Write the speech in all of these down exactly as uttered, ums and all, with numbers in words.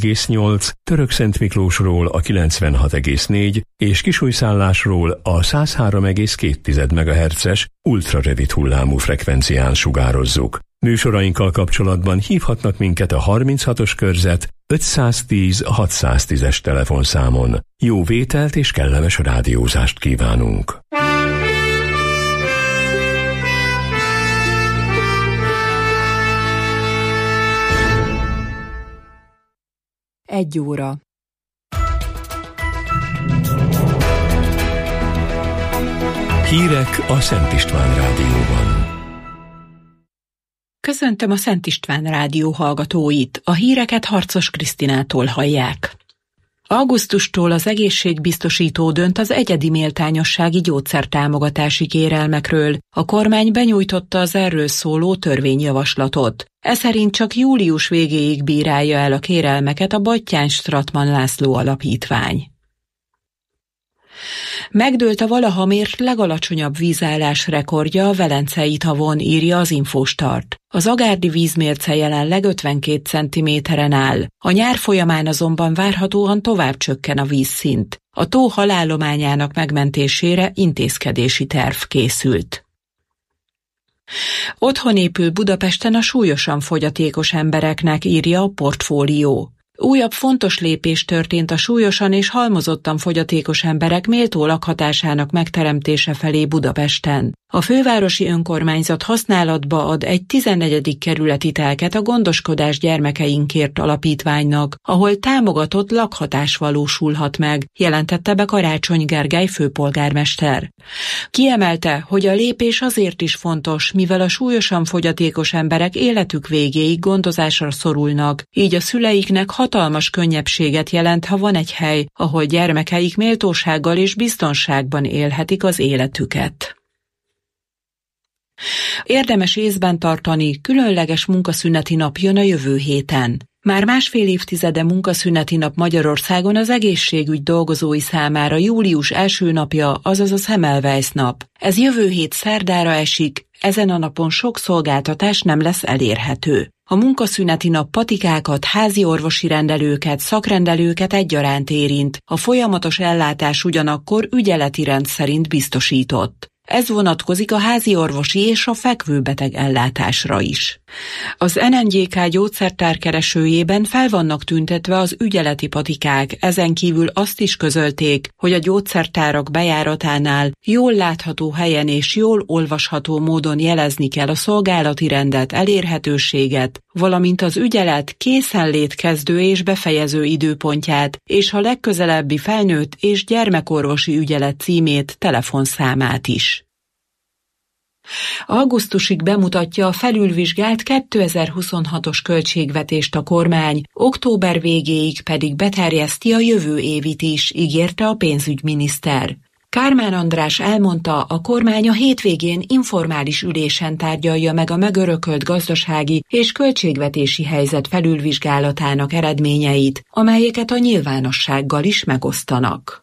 egész nyolc, Törökszentmiklósról a kilencvenhat egész négy és Kisújszállásról a száz három egész két megahertzes ultrarövid hullámú frekvencián sugározzuk. Műsorainkkal kapcsolatban hívhatnak minket a harminchatos körzet ötszáztíz hatszáztízes telefonszámon. Jó vételt és kellemes rádiózást kívánunk! Egy óra. Hírek a Szent István Rádióban. Köszöntöm a Szent István Rádió hallgatóit. A híreket Harcos Krisztinától hallják. Augusztustól az egészségbiztosító dönt az egyedi méltányossági gyógyszertámogatási kérelmekről. A kormány benyújtotta az erről szóló törvényjavaslatot. Ez szerint csak július végéig bírálja el a kérelmeket a Batthyány-Strattmann László Alapítvány. Megdőlt a valaha mért legalacsonyabb vízállás rekordja a Velencei tavon, írja az Infostart. Az agárdi vízmérce jelenleg ötvenkét centiméteren áll. A nyár folyamán azonban várhatóan tovább csökken a vízszint. A tó halállományának megmentésére intézkedési terv készült. Otthon épül Budapesten a súlyosan fogyatékos embereknek, írja a Portfólió. Újabb fontos lépés történt a súlyosan és halmozottan fogyatékos emberek méltó lakhatásának megteremtése felé Budapesten. A fővárosi önkormányzat használatba ad egy tizennegyedik kerületi telket a Gondoskodás gyermekeinkért alapítványnak, ahol támogatott lakhatás valósulhat meg, jelentette be Karácsony Gergely főpolgármester. Kiemelte, hogy a lépés azért is fontos, mivel a súlyosan fogyatékos emberek életük végéig gondozásra szorulnak, így a szüleiknek hatalmas könnyebbséget jelent, ha van egy hely, ahol gyermekeik méltósággal és biztonságban élhetik az életüket. Érdemes észben tartani, különleges munkaszüneti nap jön a jövő héten. Már másfél évtizede munkaszüneti nap Magyarországon az egészségügy dolgozói számára július első napja, azaz a Semmelweis nap. Ez jövő hét szerdára esik, ezen a napon sok szolgáltatás nem lesz elérhető. A munkaszüneti nap patikákat, házi orvosi rendelőket, szakrendelőket egyaránt érint, a folyamatos ellátás ugyanakkor ügyeleti rend szerint biztosított. Ez vonatkozik a házi orvosi és a fekvőbeteg ellátásra is. Az en en gé ká gyógyszertár keresőjében fel vannak tüntetve az ügyeleti patikák, ezen kívül azt is közölték, hogy a gyógyszertárak bejáratánál jól látható helyen és jól olvasható módon jelezni kell a szolgálati rendet, elérhetőséget, valamint az ügyelet készenlét kezdő és befejező időpontját, és a legközelebbi felnőtt és gyermekorvosi ügyelet címét, telefonszámát is. Augusztusig bemutatja a felülvizsgált kétezer-huszonhatos költségvetést a kormány, október végéig pedig beterjeszti a jövő évit is, ígérte a pénzügyminiszter. Kármán András elmondta, a kormány a hétvégén informális ülésen tárgyalja meg a megörökölt gazdasági és költségvetési helyzet felülvizsgálatának eredményeit, amelyeket a nyilvánossággal is megosztanak.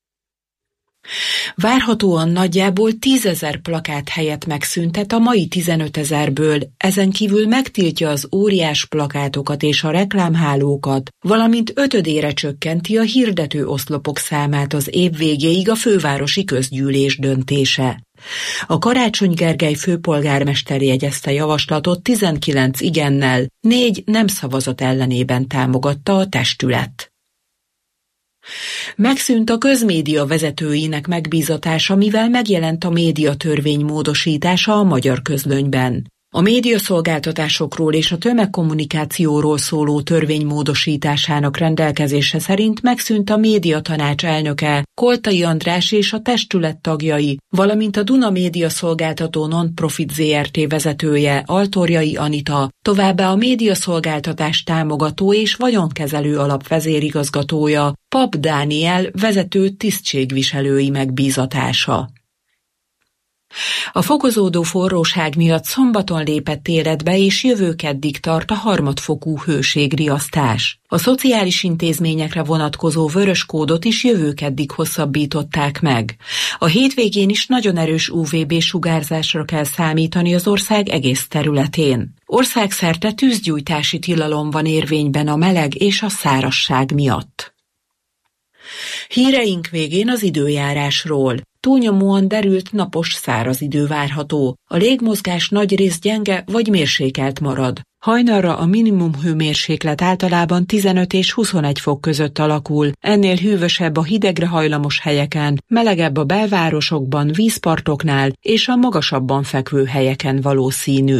Várhatóan nagyjából tízezer plakát helyet megszüntet a mai tizenötezerből, ezen kívül megtiltja az óriás plakátokat és a reklámhálókat, valamint ötödére csökkenti a hirdető oszlopok számát az év végéig a fővárosi közgyűlés döntése. A Karácsony Gergely főpolgármester jegyezte javaslatot tizenkilenc igennel, négy nem szavazat ellenében támogatta a testület. Megszűnt a közmédia vezetőinek megbízatása, mivel megjelent a médiatörvény módosítása a Magyar Közlönyben. A médiaszolgáltatásokról és a tömegkommunikációról szóló törvény módosításának rendelkezése szerint megszűnt a médiatanács elnöke, Koltai András és a testület tagjai, valamint a Duna Média Szolgáltató Non-Profit zé er té vezetője, Altorjai Anita, továbbá a médiaszolgáltatás támogató és vagyonkezelő alap vezérigazgatója, Pap Dániel vezető tisztségviselői megbízatása. A fokozódó forróság miatt szombaton lépett életbe, és jövő keddig tart a harmadfokú hőségriasztás. A szociális intézményekre vonatkozó vörös kódot is jövő keddig hosszabbították meg. A hétvégén is nagyon erős ú vé bé sugárzásra kell számítani az ország egész területén. Országszerte tűzgyújtási tilalom van érvényben a meleg és a szárazság miatt. Híreink végén az időjárásról. Túlnyomóan derült napos száraz idő várható. A légmozgás nagyrészt gyenge vagy mérsékelt marad. Hajnalra a minimum hőmérséklet általában tizenöt és huszonegy fok között alakul, ennél hűvösebb a hidegre hajlamos helyeken, melegebb a belvárosokban, vízpartoknál és a magasabban fekvő helyeken valószínű.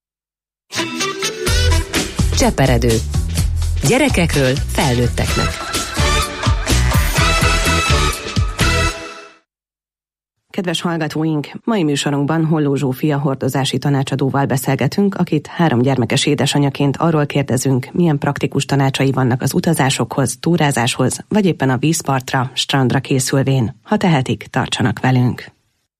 Cseperedő. Gyerekekről felnőtteknek. Kedves hallgatóink, mai műsorunkban Holló Zsófia hordozási tanácsadóval beszélgetünk, akit három gyermekes édesanyaként arról kérdezünk, milyen praktikus tanácsai vannak az utazásokhoz, túrázáshoz, vagy éppen a vízpartra, strandra készülvén. Ha tehetik, tartsanak velünk!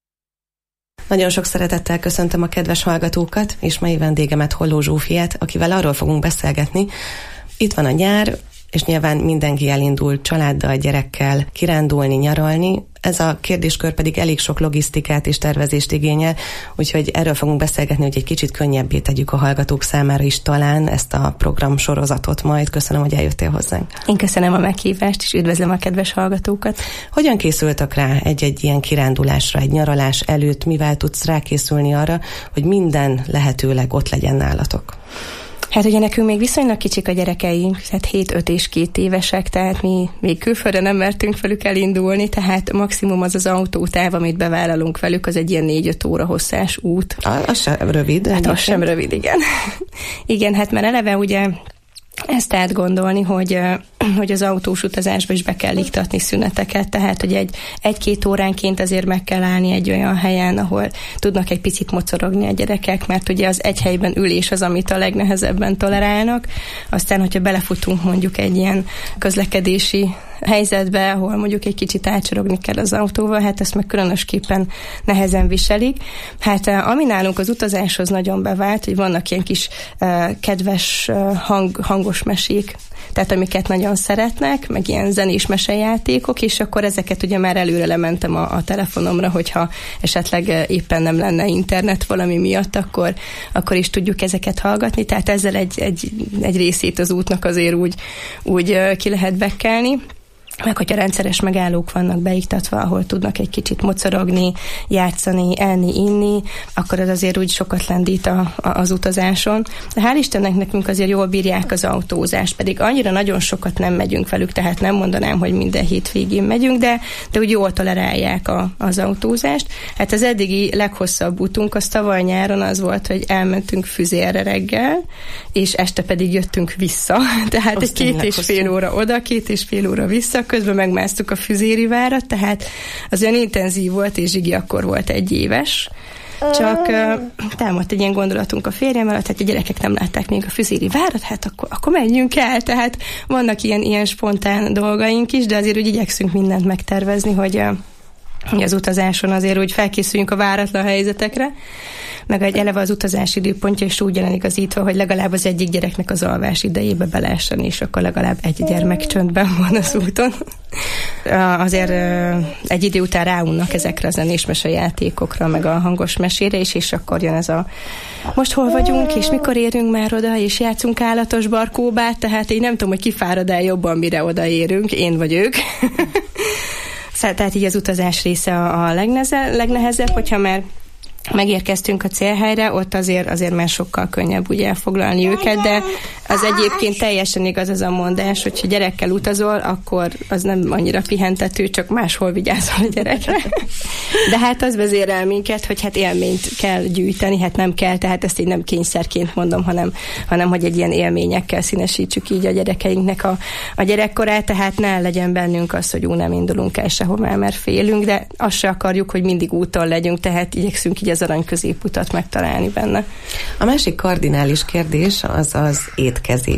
Nagyon sok szeretettel köszöntöm a kedves hallgatókat, és mai vendégemet, Holló Zsófiát, akivel arról fogunk beszélgetni. Itt van a nyár, és nyilván mindenki elindul családdal, gyerekkel kirándulni, nyaralni. Ez a kérdéskör pedig elég sok logisztikát és tervezést igényel, úgyhogy erről fogunk beszélgetni, hogy egy kicsit könnyebbé tegyük a hallgatók számára is talán ezt a program sorozatot majd. Köszönöm, hogy eljöttél hozzánk. Én köszönöm a meghívást, és üdvözlöm a kedves hallgatókat. Hogyan készültök rá egy-egy ilyen kirándulásra, egy nyaralás előtt? Mivel tudsz rákészülni arra, hogy minden lehetőleg ott legyen nálatok? Hát ugye nekünk még viszonylag kicsik a gyerekeink, tehát hét, öt és két évesek, tehát mi még külföldre nem mertünk velük elindulni, tehát maximum az az autótáv, amit bevállalunk velük, az egy ilyen négy-öt óra hosszás út. Az sem rövid. Hát az sem rövid, igen. Igen, hát már eleve ugye ezt átgondolni, hogy, hogy az autós utazásba is be kell iktatni szüneteket, tehát hogy egy, egy-két óránként azért meg kell állni egy olyan helyen, ahol tudnak egy picit mocorogni a gyerekek, mert ugye az egy helyben ülés az, amit a legnehezebben tolerálnak. Aztán, hogyha belefutunk mondjuk egy ilyen közlekedési helyzetbe, ahol mondjuk egy kicsit átsorogni kell az autóval, hát ezt meg különösképpen nehezen viselik. Hát ami nálunk az utazáshoz nagyon bevált, hogy vannak ilyen kis uh, kedves uh, hang, hangos mesék, tehát amiket nagyon szeretnek, meg ilyen zenés mesejátékok, és akkor ezeket ugye már előre lementem a, a telefonomra, hogyha esetleg éppen nem lenne internet valami miatt, akkor, akkor is tudjuk ezeket hallgatni, tehát ezzel egy, egy, egy részét az útnak azért úgy, úgy uh, ki lehet bekkelni. Meg hogyha rendszeres megállók vannak beiktatva, ahol tudnak egy kicsit mocorogni, játszani, enni, inni, akkor az azért úgy sokat lendít a, a, az utazáson. De hál' Istennek nekünk azért jól bírják az autózást, pedig annyira nagyon sokat nem megyünk velük, tehát nem mondanám, hogy minden hétvégén megyünk, de, de úgy jól tolerálják a, az autózást. Hát az eddigi leghosszabb útunk az tavaly nyáron az volt, hogy elmentünk Füzérre reggel, és este pedig jöttünk vissza. Tehát azt egy két és fél óra oda, két és fél óra vissza, közben megmásztuk a Füzéri várat, tehát az olyan intenzív volt, és Zsigi akkor volt egy éves. Csak uh, támadt egy ilyen gondolatunk a férjem előtt, hát a gyerekek nem látták még a Füzéri várat, hát akkor, akkor menjünk el, tehát vannak ilyen, ilyen spontán dolgaink is, de azért úgy igyekszünk mindent megtervezni, hogy, uh, hogy az utazáson azért úgy felkészüljünk a váratlan helyzetekre, meg egy eleve az utazás időpontja is úgy jelenik az igazítva, hogy legalább az egyik gyereknek az alvás idejébe beleessen, és akkor legalább egy gyermek csöndben van az úton. Azért egy idő után ráunnak ezekre a zenés mesejátékokra, meg a hangos mesére is, és akkor jön ez a most hol vagyunk, és mikor érünk már oda, és játszunk állatos barkóbát, tehát én nem tudom, hogy ki fárad el jobban, mire odaérünk, én vagy ők. Tehát így az utazás része a legnehezebb, hogyha már megérkeztünk a célhelyre, ott azért, azért már sokkal könnyebb ugye elfoglalni őket, de az egyébként teljesen igaz az a mondás, hogyha gyerekkel utazol, akkor az nem annyira pihentető, csak máshol vigyázol a gyerekre. De hát az vezérel minket, hogy hát élményt kell gyűjteni, hát nem kell, tehát ezt így nem kényszerként mondom, hanem, hanem hogy egy ilyen élményekkel színesítsük így a gyerekeinknek a, a gyerekkorát, tehát ne legyen bennünk az, hogy ú, nem indulunk el sehová, mert félünk, de azt se akarjuk, hogy mindig úton legyünk, tehát igyekszünk így az arany középutat megtalálni benne. A másik kardinális kérdés az az étkezés.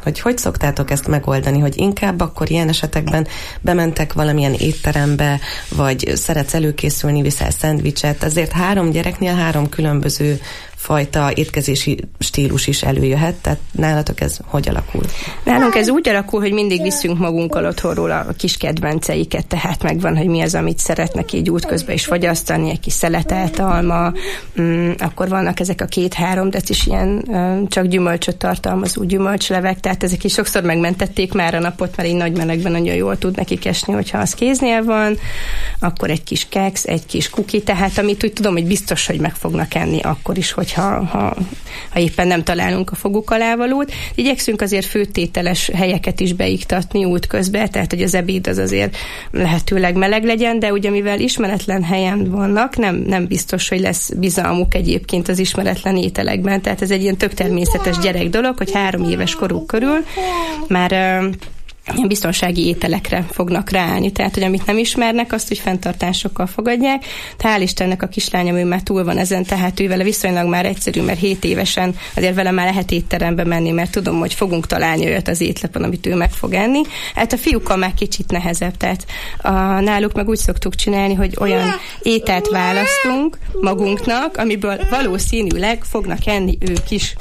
Hogy hogy szoktátok ezt megoldani, hogy inkább akkor ilyen esetekben bementek valamilyen étterembe, vagy szeretsz előkészülni, viszel szendvicset, azért három gyereknél három különböző fajta étkezési stílus is előjöhet, tehát nálatok ez hogy alakul? Nálunk ez úgy alakul, hogy mindig viszünk magunkkal otthonról a kis kedvenceiket, tehát megvan, hogy mi az, amit szeretnek így útközben is fogyasztani, egy kis szeletelt alma, mm, akkor vannak ezek a két-három decis ilyen csak gyümölcsöt tartalmazó gyümölcslevek, tehát ezek is sokszor megmentették már a napot, mert egy nagy melegben nagyon jól tud nekik esni, hogyha az kéznél van, akkor egy kis keksz, egy kis kuki, tehát amit úgy tudom, hogy biztos, hogy meg fognak enni akkor is, hogy Ha, ha, ha éppen nem találunk a foguk alá valót. Igyekszünk azért főtételes helyeket is beiktatni útközben, tehát hogy az ebéd az azért lehetőleg meleg legyen, de ugye mivel ismeretlen helyen vannak, nem, nem biztos, hogy lesz bizalmuk egyébként az ismeretlen ételekben, tehát ez egy ilyen tök természetes gyerek dolog, hogy három éves koruk körül már ilyen biztonsági ételekre fognak ráállni, tehát, hogy amit nem ismernek, azt úgy fenntartásokkal fogadják. Tehát hál' Istennek a kislányom, ő már túl van ezen, tehát ő vele viszonylag már egyszerű, mert hét évesen azért vele már lehet étterembe menni, mert tudom, hogy fogunk találni olyat az étlapan, amit ő meg fog enni. Hát a fiúkkal már kicsit nehezebb, tehát a, náluk meg úgy szoktuk csinálni, hogy olyan ételt választunk magunknak, amiből valószínűleg fognak enni ők is.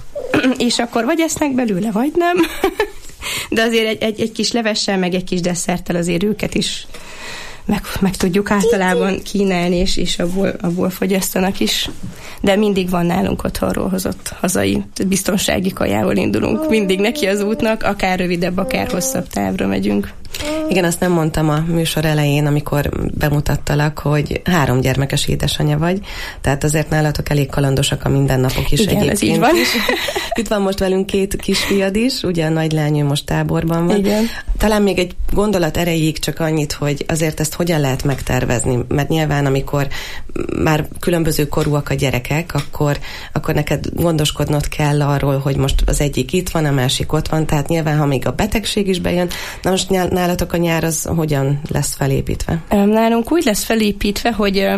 És akkor vagy esznek belőle, vagy nem. De azért egy, egy, egy kis levessel, meg egy kis desszerttel azért őket is meg, meg tudjuk általában kínálni, és, és abból, abból fogyasztanak is. De mindig van nálunk otthonról hozott hazai biztonsági kajából indulunk. Mindig neki az útnak, akár rövidebb, akár hosszabb távra megyünk. Igen, azt nem mondtam a műsor elején, amikor bemutattalak, hogy három gyermekes édesanyja vagy, tehát azért nálatok elég kalandosak a mindennapok is. Igen, ez így van. Is. Itt van most velünk két kisfiad is, ugye a nagylány, ő most táborban van. Igen. Talán még egy gondolat erejéig csak annyit, hogy azért ezt hogyan lehet megtervezni, mert nyilván amikor már különböző korúak a gyerekek, akkor, akkor neked gondoskodnod kell arról, hogy most az egyik itt van, a másik ott van, tehát nyilván, ha még a betegség is bejön, na most nálatok a nyár az hogyan lesz felépítve? Nálunk úgy lesz felépítve, hogy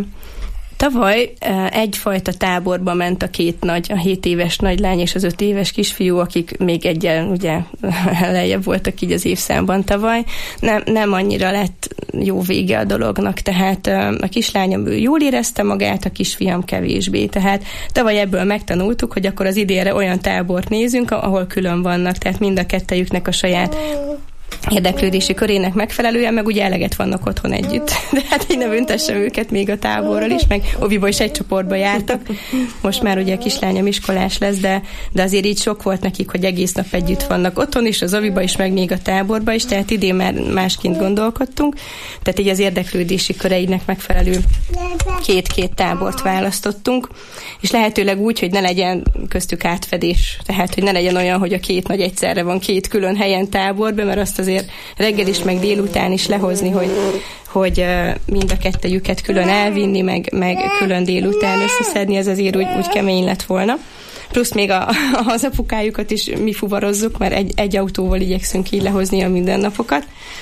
tavaly egyfajta táborba ment a két nagy, a hét éves nagylány és az öt éves kisfiú, akik még egyen ugye lejjebb voltak így az évszámban tavaly. Nem, nem annyira lett jó vége a dolognak, tehát a kislányom ő jól érezte magát, a kisfiam kevésbé. Tehát tavaly ebből megtanultuk, hogy akkor az idénre olyan tábort nézünk, ahol külön vannak, tehát mind a kettejüknek a saját érdeklődési körének megfelelően, meg ugye eleget vannak otthon együtt. De hát így ne büntessem őket még a táborral is, meg oviba is egy csoportba jártak. Most már ugye a kislányom iskolás lesz, de, de azért így sok volt nekik, hogy egész nap együtt vannak otthon is, az oviba is, meg még a táborba is, tehát idén már másként gondolkodtunk. Tehát így az érdeklődési köreinek megfelelő két-két tábort választottunk, és lehetőleg úgy, hogy ne legyen köztük átfedés. Tehát, hogy ne legyen olyan, hogy a két nagy egyszerre van két külön helyen táborban, mert azt azért reggel is, meg délután is lehozni, hogy, hogy mind a kettejüket külön elvinni, meg, meg külön délután összeszedni, ez azért úgy, úgy kemény lett volna. Plusz még a, az apukájukat is mi fuvarozzuk, mert egy, egy autóval igyekszünk így lehozni a mindennapokat.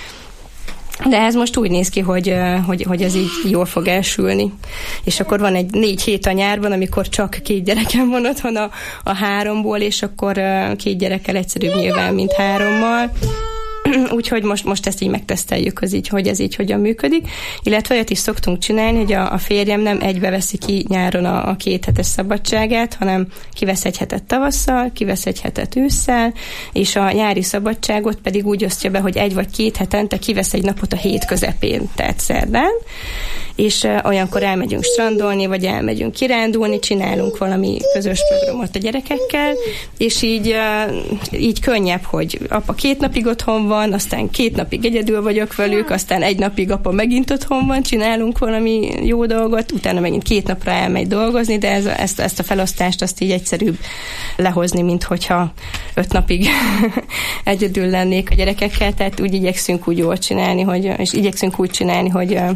De ez most úgy néz ki, hogy, hogy, hogy ez így jól fog elsülni. És akkor van egy négy hét a nyárban, amikor csak két gyerekem van otthon a, a háromból, és akkor két gyerekkel egyszerűbb nyilván, mint hárommal. Úgyhogy most, most ezt így megteszteljük, az így, hogy ez így hogyan működik. Illetve olyat is szoktunk csinálni, hogy a, a férjem nem egybe veszi ki nyáron a, a két hetes szabadságát, hanem kivesz egy hetet tavasszal, kivesz egy hetet ősszel, és a nyári szabadságot pedig úgy osztja be, hogy egy vagy két hetente kivesz egy napot a hét közepén, tehát szerdán, és uh, olyankor elmegyünk strandolni, vagy elmegyünk kirándulni, csinálunk valami közös programot a gyerekekkel, és így, uh, így könnyebb, hogy apa két napig otthon van, aztán két napig egyedül vagyok velük, aztán egy napig apa megint otthon van, csinálunk valami jó dolgot, utána megint két napra elmegy dolgozni, de ez, ezt, ezt a felosztást azt így egyszerűbb lehozni, mint hogyha öt napig egyedül lennék a gyerekekkel, tehát úgy igyekszünk úgy jól csinálni, hogy, és igyekszünk úgy csinálni, hogy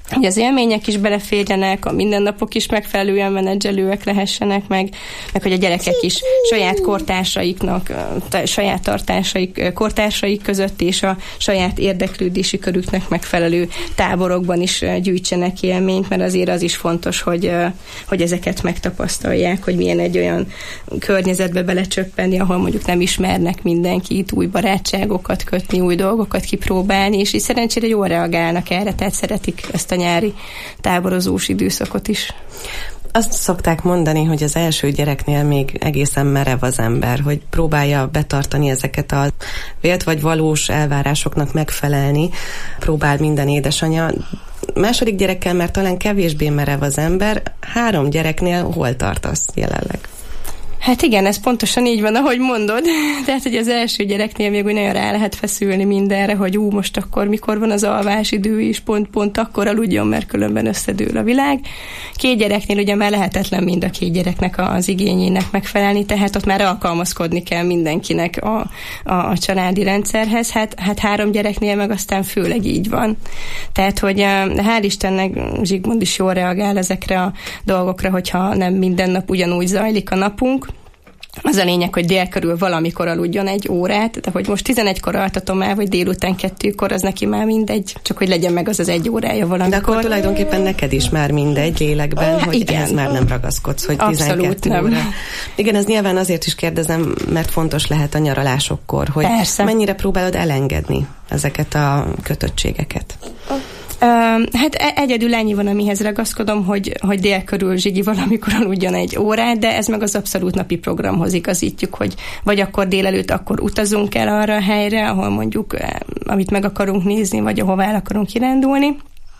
hogy az élmények is beleférjenek, a mindennapok is megfelelően menedzselőek lehessenek, meg, meg hogy a gyerekek is saját kortársaiknak, saját tartásaik, kortársaik között és a saját érdeklődési körüknek megfelelő táborokban is gyűjtsenek élményt, mert azért az is fontos, hogy, hogy ezeket megtapasztalják, hogy milyen egy olyan környezetbe belecsöppenni, ahol mondjuk nem ismernek mindenkit, új barátságokat kötni, új dolgokat kipróbálni, és így szerencsére jól reagálnak erre, tehát szeretik ezt a nyári táborozós időszakot is. Azt szokták mondani, hogy az első gyereknél még egészen merev az ember, hogy próbálja betartani ezeket a vélt vagy valós elvárásoknak megfelelni, próbál minden édesanyja. Második gyerekkel már talán kevésbé merev az ember, három gyereknél hol tartasz jelenleg? Hát igen, ez pontosan így van, ahogy mondod. Tehát, hogy az első gyereknél még úgy nagyon rá lehet feszülni mindenre, hogy ú, most akkor mikor van az alvásidő is, pont-pont akkor aludjon, mert különben összedől a világ. Két gyereknél ugye már lehetetlen mind a két gyereknek az igényének megfelelni, tehát ott már alkalmazkodni kell mindenkinek a, a, a családi rendszerhez. Hát, hát három gyereknél meg aztán főleg így van. Tehát, hogy hál' Istennek Zsigmond is jól reagál ezekre a dolgokra, hogyha nem minden nap ugyanúgy zajlik a napunk. Az a lényeg, hogy dél körül valamikor aludjon egy órát, de hogy most tizenegykor altatom el, vagy délután kettőkor, az neki már mindegy, csak hogy legyen meg az az egy órája valamikor. De akkor tulajdonképpen neked is már mindegy lélekben, ah, hogy igen. Ez már nem ragaszkodsz, hogy tizenkettő óra. Nem. Igen, ez nyilván azért is kérdezem, mert fontos lehet a nyaralásokkor, hogy persze. Mennyire próbálod elengedni ezeket a kötöttségeket? Uh, hát egyedül ennyi van, amihez ragaszkodom, hogy, hogy dél körül Zsigi valamikor aludjon egy órát, de ez meg az abszolút napi programhoz igazítjuk, hogy vagy akkor délelőtt akkor utazunk el arra a helyre, ahol mondjuk, amit meg akarunk nézni, vagy ahová el akarunk kirándulni,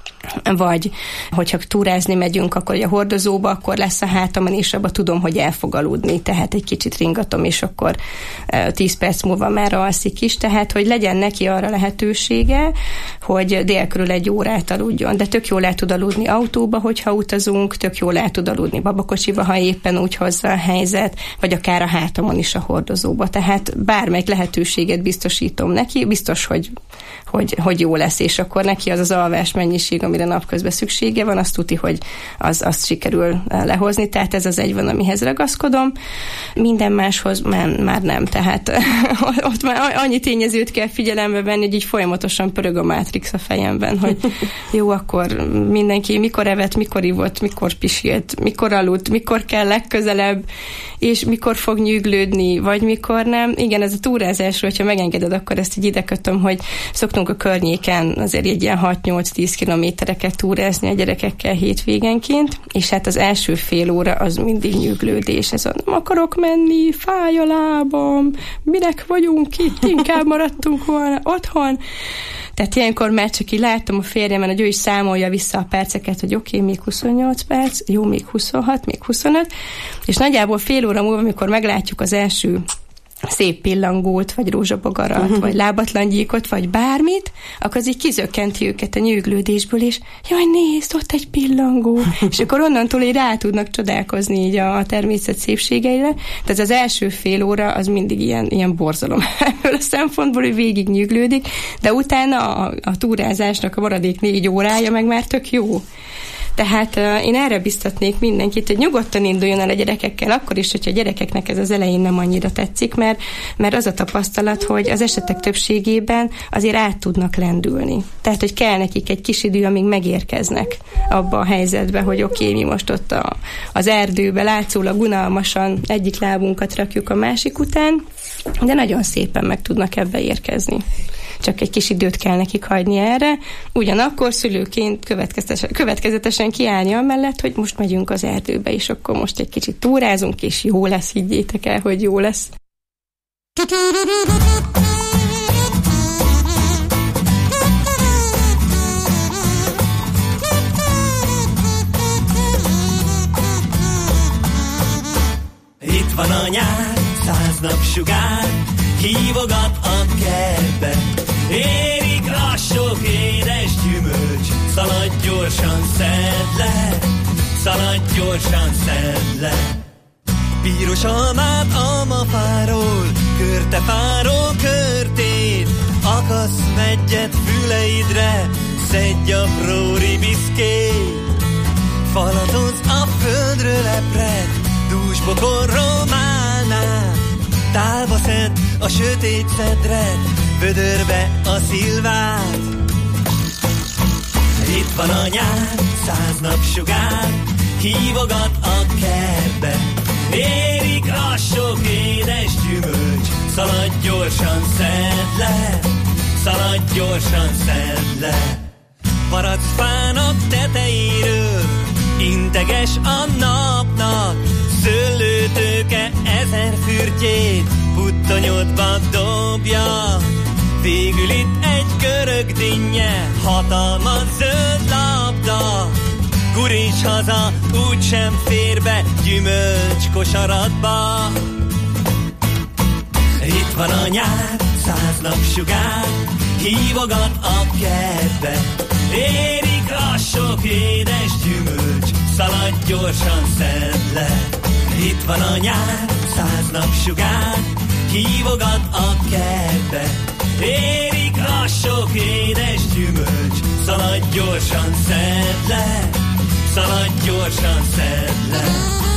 vagy hogyha túrázni megyünk, akkor a hordozóba, akkor lesz a hátamon, és abba tudom, hogy el fog aludni, tehát egy kicsit ringatom, és akkor tíz perc múlva már alszik is, tehát hogy legyen neki arra lehetősége, hogy dél körül egy órát aludjon, de tök jól el tud aludni autóba, hogyha utazunk, tök jól el tud aludni babakocsiba, ha éppen úgy hozza a helyzet, vagy akár a hátamon is a hordozóba, tehát bármelyik lehetőséget biztosítom neki, biztos, hogy, hogy, hogy jó lesz, és akkor neki az az alvás mennyiség, amire napközben szüksége van, azt tuti, hogy az, azt sikerül lehozni, tehát ez az egy van, amihez ragaszkodom. Minden máshoz már, már nem, tehát ott már annyi tényezőt kell figyelembe venni, hogy így folyamatosan pörög a Matrix a fejemben, hogy jó, akkor mindenki mikor evett, mikor ivott, mikor pisilt, mikor aludt, mikor kell legközelebb, és mikor fog nyűglődni, vagy mikor nem. Igen, ez a túrázásról, hogyha megengeded, akkor ezt így ide kötöm, hogy szoktunk a környéken azért egy ilyen hat-nyolc-tíz kilométereket túrázni a gyerekekkel hétvégenként, és hát az első fél óra az mindig nyűglődés. Ez a nem akarok menni, fáj a lábam, minek vagyunk itt, inkább maradtunk volna otthon. Tehát ilyenkor már csak így láttam a férjemen, hogy ő is számolja vissza a perceket, hogy oké, okay, még huszonnyolc perc, jó, még huszonhat, még huszonöt, és nagyjából fél óra múlva, amikor meglátjuk az első szép pillangót, vagy rózsabogarat, uh-huh. vagy lábatlangyíkot, vagy bármit, akkor az így kizökkenti őket a nyűglődésből, és jaj, nézd, ott egy pillangó, és akkor onnantól így rá tudnak csodálkozni így a természet szépségeire. Tehát az első fél óra az mindig ilyen, ilyen borzalom ebből a szempontból, hogy végig nyűglődik, de utána a, a túrázásnak a maradék négy órája meg már tök jó. Tehát uh, én erre biztatnék mindenkit, hogy nyugodtan induljon el a gyerekekkel, akkor is, hogyha a gyerekeknek ez az elején nem annyira tetszik, mert, mert az a tapasztalat, hogy az esetek többségében azért át tudnak lendülni. Tehát, hogy kell nekik egy kis idő, amíg megérkeznek abba a helyzetbe, hogy oké, okay, mi most ott a, az erdőbe látszólag unalmasan egyik lábunkat rakjuk a másik után, de nagyon szépen meg tudnak ebbe érkezni. Csak egy kis időt kell nekik hagyni erre. Ugyanakkor szülőként következetesen, következetesen kiállni amellett, hogy most megyünk az erdőbe, és akkor most egy kicsit túrázunk, és jó lesz, higgyétek el, hogy jó lesz. Itt van a nyár, száz napsugár, hívogat a kertbe. Érik a sok édes gyümölcs, szaladj gyorsan, szedd le, szaladj gyorsan, szedd le. Piros almát almafáról, körtefáról körtét, akasz megyet füleidre, szedj a próri biszkét, falatoz a földről epred, dúsbokorról málnál, tálba szed a sötét szedred, vödörbe a szilvát. Itt van a nyár, száz napsugár, hívogat a kertbe, érik a sok édes gyümölcs, szaladj gyorsan, szedd le, szaladj gyorsan, szedd le. Paracfának tetejéről integes a napnak, szőlőtőke ezer fürtjét puttonyodba dobja. Végül itt egy görög dinnye, hatalmas zöld labda, guríts haza, úgysem fér be gyümölcs kosaratba. Itt van a nyár, száz napsugár, hívogat a kertbe, érik a sok édes gyümölcs, szaladj gyorsan, szedd le. Itt van a nyár, száz napsugár, hívogat a kertbe, érik a sok édes gyümölcs, szaladj gyorsan, szedd le, szaladj gyorsan, szedd le.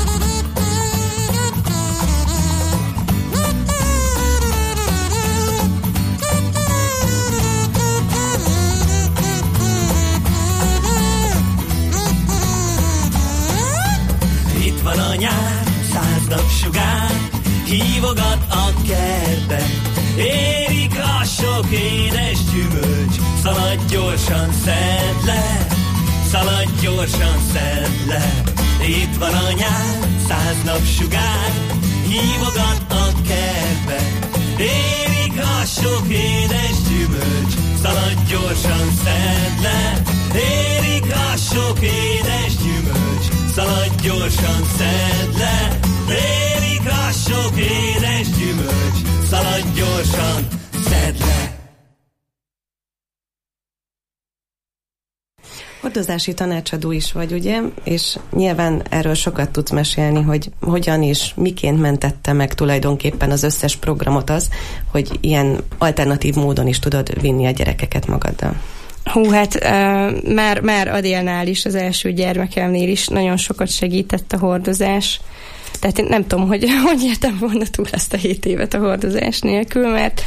Itt van a nyár, száz napsugár, hívogat a kertbe, érik a sok édes gyümölcs, szaladj gyorsan, szedd le, szaladj gyorsan, szedd le. Itt van a nyár, száz napsugár, hívogat a kertbe, érik a sok édes gyümölcs, szaladj gyorsan, szedd le, érik a sok édes gyümölcs, szaladj gyorsan, szedd le, érik a sok édes gyümölcs, szaladj gyorsan, szedd le. Hordozási tanácsadó is vagy, ugye? És nyilván erről sokat tudsz mesélni, hogy hogyan és miként mentette meg tulajdonképpen az összes programot az, hogy ilyen alternatív módon is tudod vinni a gyerekeket magaddal. Hú, hát uh, már, már Adélnál is, az első gyermekemnél is nagyon sokat segített a hordozás. Tehát én nem tudom, hogy hogy értem volna túl ezt a hét évet a hordozás nélkül, mert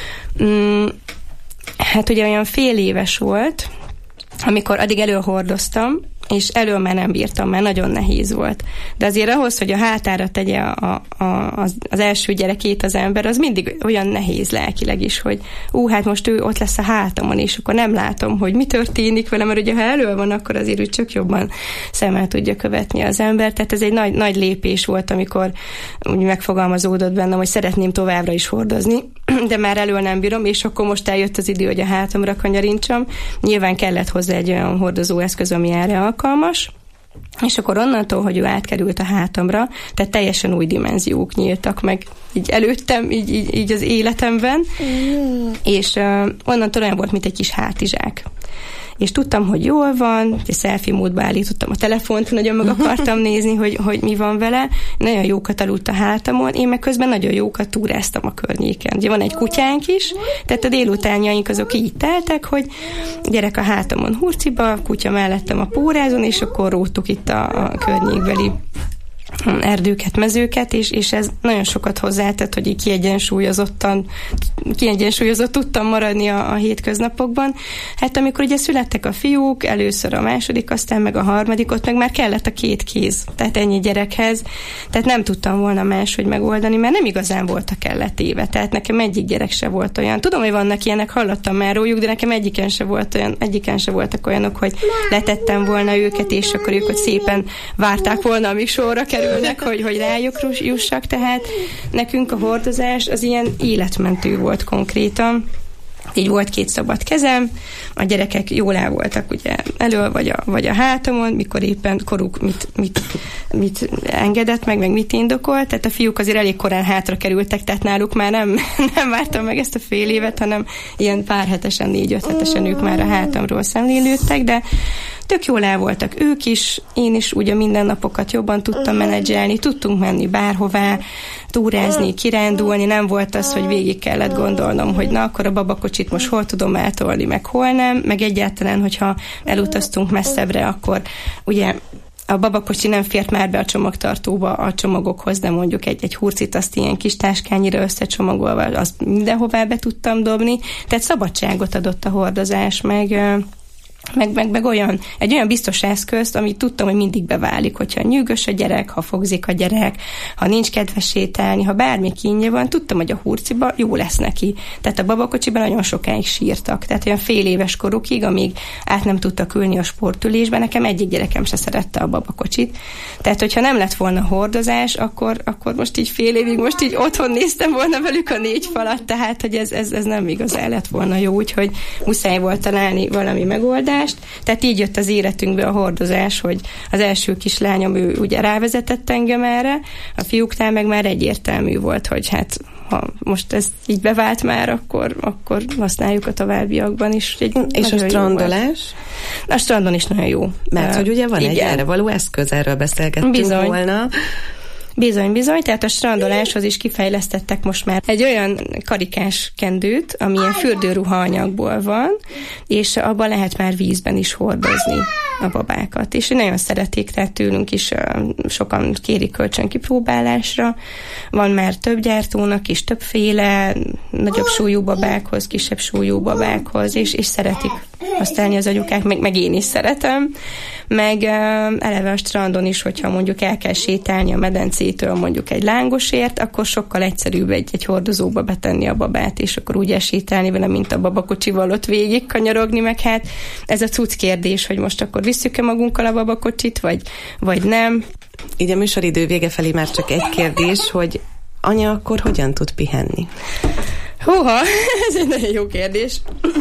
um, hát ugye olyan fél éves volt, amikor addig előhordoztam, és elől már nem bírtam, mert nagyon nehéz volt. De azért ahhoz, hogy a hátára tegye a, a, az, az első gyerekét az ember, az mindig olyan nehéz lelkileg is, hogy ú, hát most ő ott lesz a hátamon, és akkor nem látom, hogy mi történik vele, mert ugye ha elől van, akkor azért úgy csak jobban szemmel tudja követni az ember. Tehát ez egy nagy, nagy lépés volt, amikor úgy megfogalmazódott bennem, hogy szeretném továbbra is hordozni, de már elől nem bírom, és akkor most eljött az idő, hogy a hátamra kanyarintsam. Nyilván kellett hozzá egy olyan hordozóeszköz, ami erre alkalmas, és akkor onnantól, hogy ő átkerült a hátamra, tehát teljesen új dimenziók nyíltak meg így előttem, így, így, így az életemben, mm. és uh, onnantól olyan volt, mint egy kis hátizsák. És tudtam, hogy jól van, egy selfie módba állítottam a telefont, nagyon meg akartam nézni, hogy, hogy mi van vele. Nagyon jókat aludt a hátamon, én meg közben nagyon jókat túráztam a környéken. Ugye van egy kutyánk is, tehát a délutánjaink azok így teltek, hogy gyerek a hátamon hurciba, a kutya mellettem a pórázon, és akkor róttuk itt a, a környékbeli erdőket, mezőket, és, és ez nagyon sokat hozzátett, hogy így kiegyensúlyozottan, kiegyensúlyozott tudtam maradni a, a hétköznapokban. Hát amikor ugye születtek a fiúk, először a második, aztán meg a harmadik, ott meg már kellett a két kéz, tehát ennyi gyerekhez, tehát nem tudtam volna máshogy megoldani, mert nem igazán voltak elletéve, tehát nekem egyik gyerek se volt olyan. Tudom, hogy vannak ilyenek, hallottam már róluk, de nekem egyiken se volt olyan, egyiken se voltak olyanok, hogy letettem volna őket, és akkor ők ott szépen várták volna, amíg sorra kerülnek, hogy, hogy rájuk jussak, tehát nekünk a hordozás az ilyen életmentő volt konkrétan. Így volt két szabad kezem, a gyerekek jól el voltak ugye elől, vagy a, vagy a hátamon, mikor éppen koruk mit, mit, mit engedett meg, meg mit indokolt, tehát a fiúk azért elég korán hátra kerültek, tehát náluk már nem, nem vártam meg ezt a fél évet, hanem ilyen pár hetesen, négy-öt hetesen ők már a hátamról szemlélődtek, de tök jól el voltak ők is, én is ugye mindennapokat jobban tudtam menedzselni, tudtunk menni bárhová, túrázni, kirándulni, nem volt az, hogy végig kellett gondolnom, hogy na, akkor a babakocsit most hol tudom eltolni, meg hol nem, meg egyáltalán, hogyha elutaztunk messzebbre, akkor ugye a babakocsi nem fért már be a csomagtartóba a csomagokhoz, de mondjuk egy, egy hurcit azt ilyen kis táskányira összecsomagolva, azt mindenhová be tudtam dobni, tehát szabadságot adott a hordozás, meg... Meg, meg, meg olyan, egy olyan biztos eszközt, amit tudtam, hogy mindig beválik, hogyha nyűgös a gyerek, ha fogzik a gyerek, ha nincs kedves sétálni, ha bármi kínja van, tudtam, hogy a hurciba jó lesz neki. Tehát a babakocsiban nagyon sokáig sírtak. Tehát olyan fél éves korukig, amíg át nem tudtak ülni a sportülésben, nekem egyik gyerekem se szerette a babakocsit. Tehát, hogyha nem lett volna hordozás, akkor, akkor most így fél évig, most így otthon néztem volna velük a négy falat, tehát, hogy ez, ez, ez nem igazán lett volna jó, úgyhogy muszáj volt találni valami megoldást. Tehát így jött az életünkbe a hordozás, hogy az első kislányom, ő ugye rávezetett engem erre, a fiúknál meg már egyértelmű volt, hogy hát ha most ez így bevált már, akkor, akkor használjuk a továbbiakban is. Egy és a strandolás? A strandon is nagyon jó. Mert hogy ugye van igen. egy erre való eszköz, erről beszélgettünk Bizony. volna. Bizony, bizony, tehát a strandoláshoz is kifejlesztettek most már egy olyan karikás kendőt, ami ilyen fürdőruha anyagból van, és abban lehet már vízben is hordozni a babákat. És nagyon szeretik, tehát tőlünk is sokan kérik kölcsön kipróbálásra. Van már több gyártónak is, többféle, nagyobb súlyú babákhoz, kisebb súlyú babákhoz, és, és szeretik használni az anyukák, meg, meg én is szeretem. Meg eleve a strandon is, hogyha mondjuk el kell sétálni a medencétől mondjuk egy lángosért, akkor sokkal egyszerűbb egy, egy hordozóba betenni a babát, és akkor úgy elsétálni vele, mint a babakocsival ott végig kanyarogni, meg hát ez a cucc kérdés, hogy most akkor visszük-e magunkkal a babakocsit, vagy, vagy nem. Így a műsoridő vége felé már csak egy kérdés, hogy anya akkor hogyan tud pihenni? Húha, ez egy nagyon jó kérdés.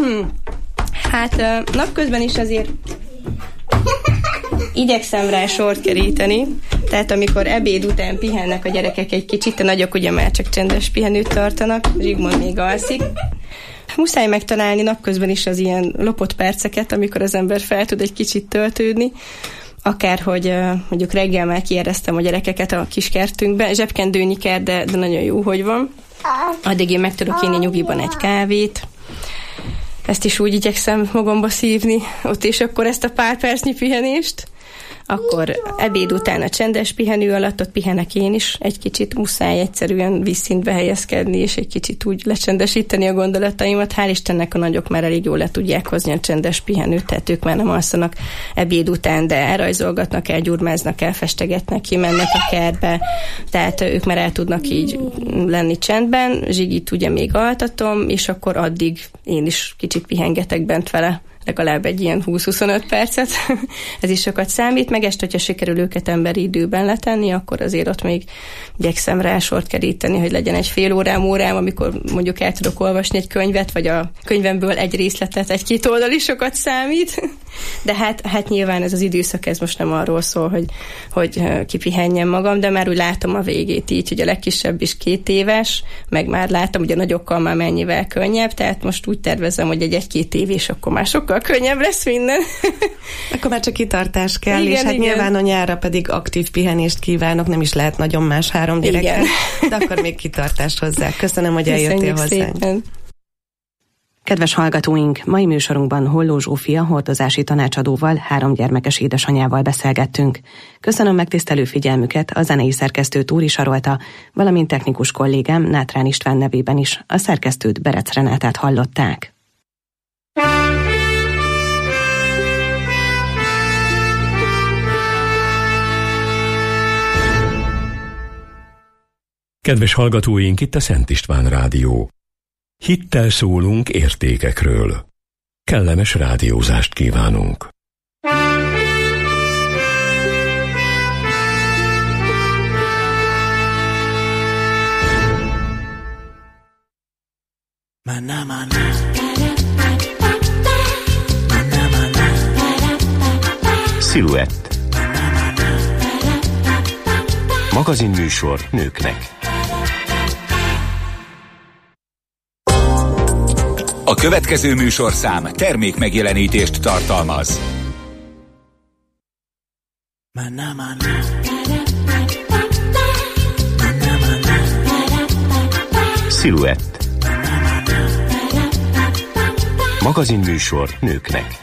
Hát napközben is azért igyekszem rá sort keríteni, tehát amikor ebéd után pihennek a gyerekek egy kicsit, a nagyok ugye már csak csendes pihenőt tartanak, Zsigmond még alszik. Muszáj megtalálni napközben is az ilyen lopott perceket, amikor az ember fel tud egy kicsit töltődni, akár, hogy mondjuk reggel már kieresztem a gyerekeket a kiskertünkbe, zsebkendőnyi kert, de, de nagyon jó, hogy van. Addig én meg tudok inni nyugiban egy kávét, ezt is úgy igyekszem magamba szívni, ott és akkor ezt a pár percnyi pihenést. Akkor ebéd után a csendes pihenő alatt ott pihenek én is egy kicsit, muszáj egyszerűen vízszintbe helyezkedni, és egy kicsit úgy lecsendesíteni a gondolataimat. Hál' Istennek a nagyok már elég jól le tudják hozni a csendes pihenőt, tehát ők már nem alszanak ebéd után, de elrajzolgatnak, elgyurmáznak, elfestegetnek, kimennek a kertbe, tehát ők már el tudnak így lenni csendben. Zsigit ugye még altatom, és akkor addig én is kicsit pihengetek bent vele. Legalább egy ilyen húsz-huszonöt percet, ez is sokat számít, meg este, hogyha sikerül őket emberi időben letenni, akkor azért ott még igyekszem rá sort keríteni, hogy legyen egy fél órám, órám, amikor mondjuk el tudok olvasni egy könyvet, vagy a könyvemből egy részletet, egy-két oldal is sokat számít, de hát, hát nyilván ez az időszak, ez most nem arról szól, hogy, hogy kipihenjem magam, de már úgy látom a végét így, hogy a legkisebb is két éves, meg már látom, hogy a nagyokkal már mennyivel könnyebb, tehát most úgy tervezem, hogy egy egy-két év, és akkor már sokkal könnyebb lesz minden. Akkor már csak kitartás kell, igen, és hát igen. Nyilván a nyárra pedig aktív pihenést kívánok, nem is lehet nagyon más három gyereknek, de akkor még kitartást hozzá. Köszönöm, hogy eljöttél hozzánk. Szépen. Kedves hallgatóink, mai műsorunkban Holló Zsófia hordozási tanácsadóval, három gyermekes édesanyával beszélgettünk. Köszönöm megtisztelő figyelmüket, a zenei szerkesztő Túri Sarolta, valamint technikus kollégám Nátrán István nevében is. A szerkesztőt, Berec Renátát hallották. Kedves hallgatóink, itt a Szent István Rádió. Hittel szólunk értékekről. Kellemes rádiózást kívánunk. Maná, maná. Maná, maná. Sziluett. Magazinműsor nőknek. A következő műsorszám termékmegjelenítést tartalmaz. Maná, maná. Sziluett. Magazinműsor nőknek.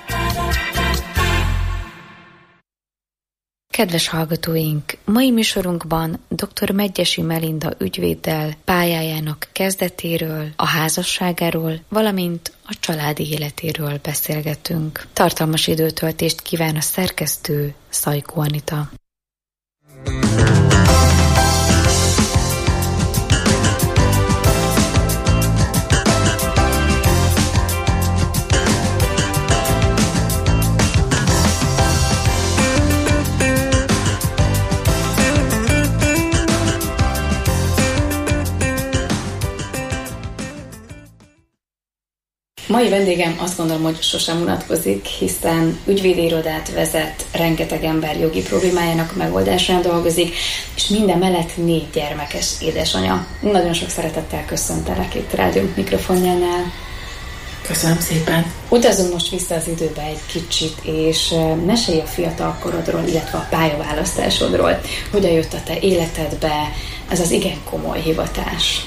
Kedves hallgatóink, mai műsorunkban dr. Medgyessy Melinda ügyvéddel pályájának kezdetéről, a házasságáról, valamint a családi életéről beszélgetünk. Tartalmas időtöltést kíván a szerkesztő, Szajkó Anita. Mai vendégem azt gondolom, hogy sosem unatkozik, hiszen ügyvédirodát vezet, rengeteg ember jogi problémájának megoldásán dolgozik, és minden mellett négy gyermekes édesanya. Nagyon sok szeretettel köszöntelek itt rádiónk mikrofonjánál. Köszönöm szépen. Utazunk most vissza az időbe egy kicsit, és mesélj a fiatal korodról, illetve a pályaválasztásodról. Hogyan jött a te életedbe ez az igen komoly hivatás?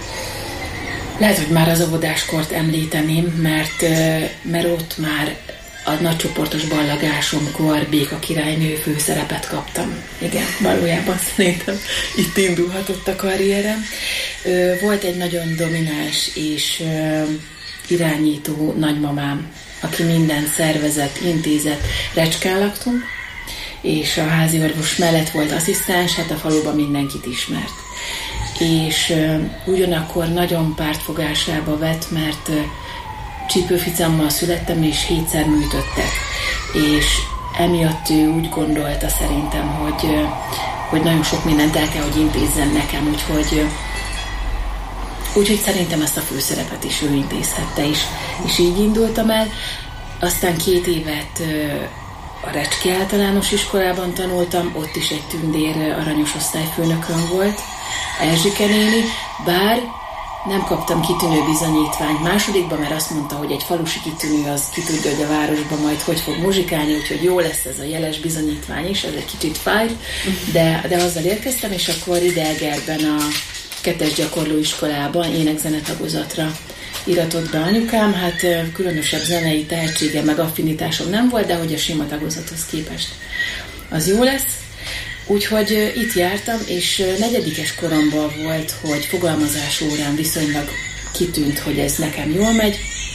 Lehet, hogy már az óvodáskort említeném, mert, mert ott már a nagycsoportos ballagásomkor Béka királynő főszerepet kaptam. Igen, valójában szerintem itt indulhatott a karrierem. Volt egy nagyon domináns és irányító nagymamám, aki minden szervezet, intézet, Recskán laktunk, és a házi orvos mellett volt asszisztens, hát a faluban mindenkit ismert. És uh, ugyanakkor nagyon pártfogásába vett, mert uh, csípőficammal születtem, és hétszer műtöttek. És emiatt ő úgy gondolta szerintem, hogy, uh, hogy nagyon sok mindent el kell, hogy intézzen nekem, úgyhogy, uh, úgyhogy szerintem ezt a főszerepet is ő intézhette, és, és így indultam el. Aztán két évet uh, a Recski általános iskolában tanultam, ott is egy tündér aranyos osztályfőnökön volt, Erzsike néni, bár nem kaptam kitűnő bizonyítványt másodikban, mert azt mondta, hogy egy falusi kitűnő az ki tudja, hogy a városban majd hogy fog muzsikálni, úgyhogy jó lesz ez a jeles bizonyítvány is, ez egy kicsit fájt, de, de azzal érkeztem, és akkor Idelgerben a kettes gyakorlóiskolában ének-zene tagozatra iratott be anyukám, hát különösebb zenei tehetsége meg affinitásom nem volt, de hogy a sima tagozathoz képest az jó lesz. Úgyhogy itt jártam, és negyedikes koromban volt, hogy fogalmazás órán viszonylag kitűnt, hogy ez nekem jól megy.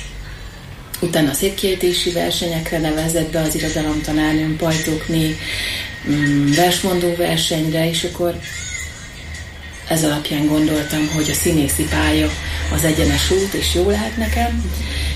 Utána a szépkiejtési versenyekre nevezett be az irodalomtanárnőm, Pajtókné versmondó versenyre, és akkor ez alapján gondoltam, hogy a színészi pálya az egyenes út, és jó lehet nekem.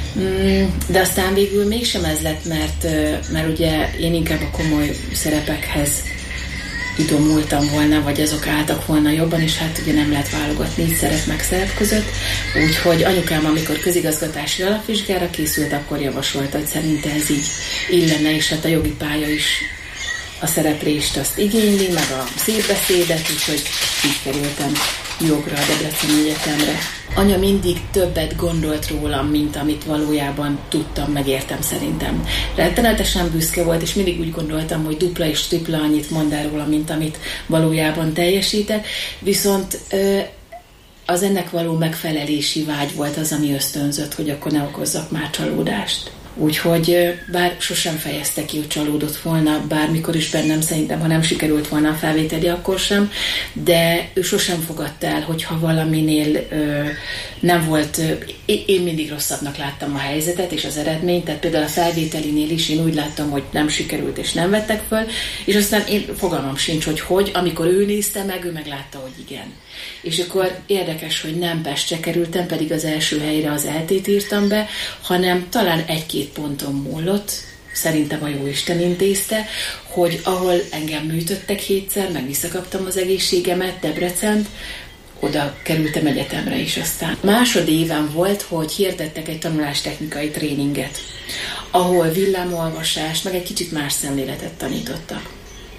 De aztán végül mégsem ez lett, mert, mert ugye én inkább a komoly szerepekhez idomultam volna, vagy azok álltak volna jobban, és hát ugye nem lehet válogatni így szerep meg szerep között. Úgyhogy anyukám, amikor közigazgatási alapvizsgára készült, akkor javasolta, hogy szerinte ez így illene, és hát a jogi pálya is a szereplést azt igényli, meg a szép beszédet, úgyhogy így kerültem jogra a Debreceni Egyetemre. Anya mindig többet gondolt rólam, mint amit valójában tudtam, megértem szerintem. Rettenetesen büszke volt, és mindig úgy gondoltam, hogy dupla és tripla annyit mond el róla, mint amit valójában teljesített. Viszont az ennek való megfelelési vágy volt az, ami ösztönzött, hogy akkor ne okozzak már csalódást. Úgyhogy bár sosem fejezte ki, hogy csalódott volna, bármikor is bennem szerintem, ha nem sikerült volna a felvételi, akkor sem, de ő sosem fogadta el, hogyha valaminél ö, nem volt, ö, én mindig rosszabbnak láttam a helyzetet és az eredményt, tehát például a felvételinél is én úgy láttam, hogy nem sikerült és nem vettek föl, és aztán én fogalmam sincs, hogy hogy, amikor ő nézte meg, ő meglátta, hogy igen. És akkor érdekes, hogy nem Pestre kerültem, pedig az első helyre az eltét írtam be, hanem talán egy-két ponton múlott, szerintem a Jóisten intézte, hogy ahol engem műtöttek hétszer, meg visszakaptam az egészségemet, Debrecent, oda kerültem egyetemre is aztán. Másodéven volt, hogy hirdettek egy tanulástechnikai tréninget, ahol villámolvasást, meg egy kicsit más szemléletet tanítottak.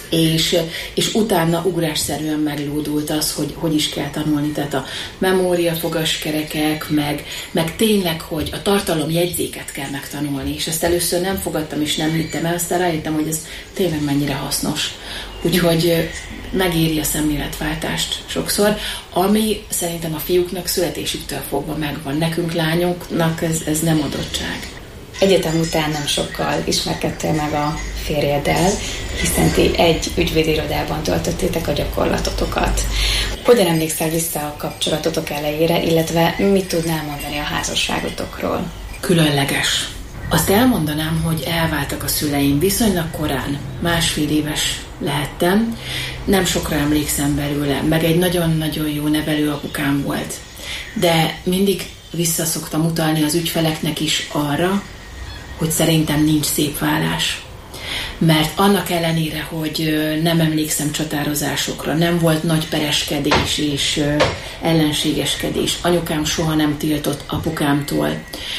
És, és utána ugrásszerűen meglódult az, hogy hogy is kell tanulni, tehát a memóriafogaskerekek, meg, meg tényleg, hogy a tartalomjegyzéket kell megtanulni, és ezt először nem fogadtam, és nem hittem el, aztán rájöttem, hogy ez tényleg mennyire hasznos. Úgyhogy megéri a szemléletváltást sokszor, ami szerintem a fiúknak születésüktől fogva megvan. Nekünk lányoknak ez, ez nem adottság. Egyetem után nem sokkal ismerkedtél meg a férjeddel, hiszen ti egy ügyvédirodában töltöttétek a gyakorlatotokat. Hogyan emlékszel vissza a kapcsolatotok elejére, illetve mit tudnál mondani a házasságotokról? Különleges. Azt elmondanám, hogy elváltak a szüleim viszonylag korán, másfél éves lehettem, nem sokra emlékszem belőle, meg egy nagyon-nagyon jó nevelő apukám volt. De mindig vissza szoktam utalni az ügyfeleknek is arra, hogy szerintem nincs szép válás. Mert annak ellenére, hogy nem emlékszem csatározásokra, nem volt nagy pereskedés és ellenségeskedés, anyukám soha nem tiltott apukámtól.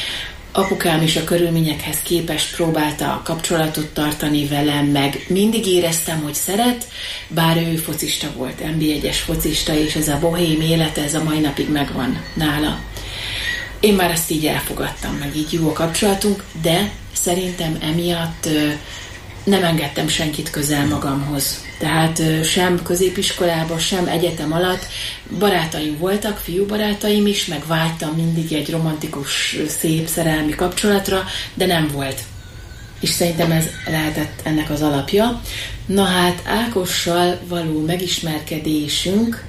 Apukám is a körülményekhez képest próbálta a kapcsolatot tartani velem, meg mindig éreztem, hogy szeret, bár ő focista volt, en bé egyes focista, és ez a bohém élet, ez a mai napig megvan nála. Én már ezt így elfogadtam, meg így jó a kapcsolatunk, de szerintem emiatt nem engedtem senkit közel magamhoz. Tehát sem középiskolában, sem egyetem alatt barátaim voltak, fiúbarátaim is, meg vágytam mindig egy romantikus, szép szerelmi kapcsolatra, de nem volt. És szerintem ez lehetett ennek az alapja. Na hát Ákossal való megismerkedésünk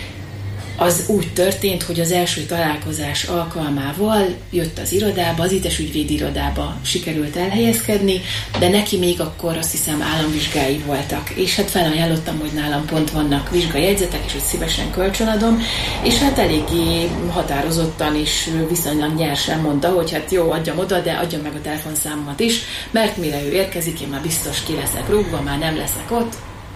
az úgy történt, hogy az első találkozás alkalmával jött az irodába, az í té es ügyvédi irodába sikerült elhelyezkedni, de neki még akkor azt hiszem államvizsgái voltak. És hát felajánlottam, hogy nálam pont vannak vizsgajegyzetek, és hogy szívesen kölcsönadom, és hát eléggé határozottan és viszonylag nyersen mondta, hogy hát jó, adjam oda, de adjam meg a telefonszámomat is, mert mire ő érkezik, én már biztos ki leszek rúgva, már nem leszek ott.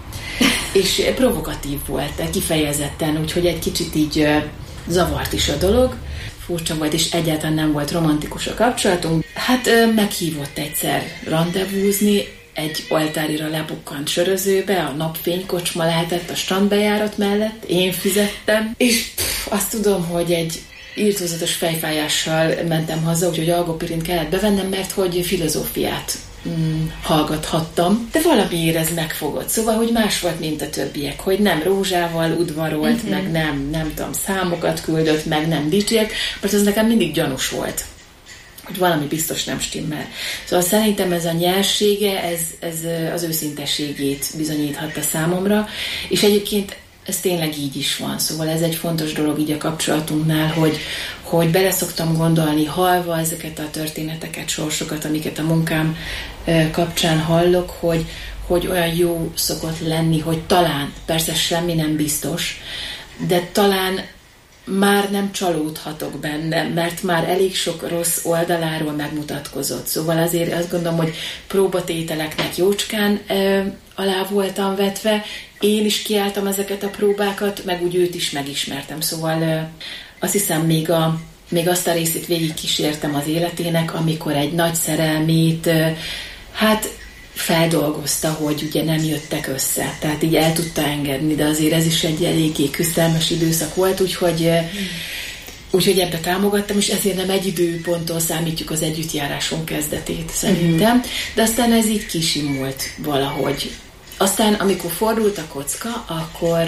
És provokatív volt, kifejezetten, úgyhogy egy kicsit így zavart is a dolog. Furcsa volt, és egyáltalán nem volt romantikus a kapcsolatunk. Hát meghívott egyszer randevúzni, egy oltárira lebukkant sörözőbe, a napfénykocsma lehetett a strandbejárat mellett, én fizettem, és pff, azt tudom, hogy egy írtózatos fejfájással mentem haza, úgyhogy algopirint kellett bevennem, mert hogy filozófiát mm, hallgathattam, de valamiért ez megfogott. Szóval, hogy más volt, mint a többiek, hogy nem rózsával udvarolt, uh-huh. meg nem, nem tudom, számokat küldött, meg nem dicsért, mert az nekem mindig gyanús volt, hogy valami biztos nem stimmel. Szóval szerintem ez a nyersége, ez, ez az őszintességét bizonyíthatta számomra, és egyébként ez tényleg így is van, szóval ez egy fontos dolog így a kapcsolatunknál, hogy, hogy bele szoktam gondolni halva ezeket a történeteket, sorsokat, amiket a munkám kapcsán hallok, hogy, hogy olyan jó szokott lenni, hogy talán, persze semmi nem biztos, de talán már nem csalódhatok benne, mert már elég sok rossz oldaláról megmutatkozott. Szóval azért azt gondolom, hogy próbatételeknek jócskán e, alá voltam vetve, én is kiálltam ezeket a próbákat, meg úgy őt is megismertem. Szóval e, azt hiszem még, a, még azt a részét végig kísértem az életének, amikor egy nagy szerelmét, e, hát feldolgozta, hogy ugye nem jöttek össze. Tehát így el tudta engedni, de azért ez is egy eléggé küzdelmes időszak volt, úgyhogy, mm. úgyhogy ebbe támogattam, és ezért nem egy időponttól számítjuk az együttjáráson kezdetét szerintem. Mm. De aztán ez így kisimult valahogy. Aztán, amikor fordult a kocka, akkor,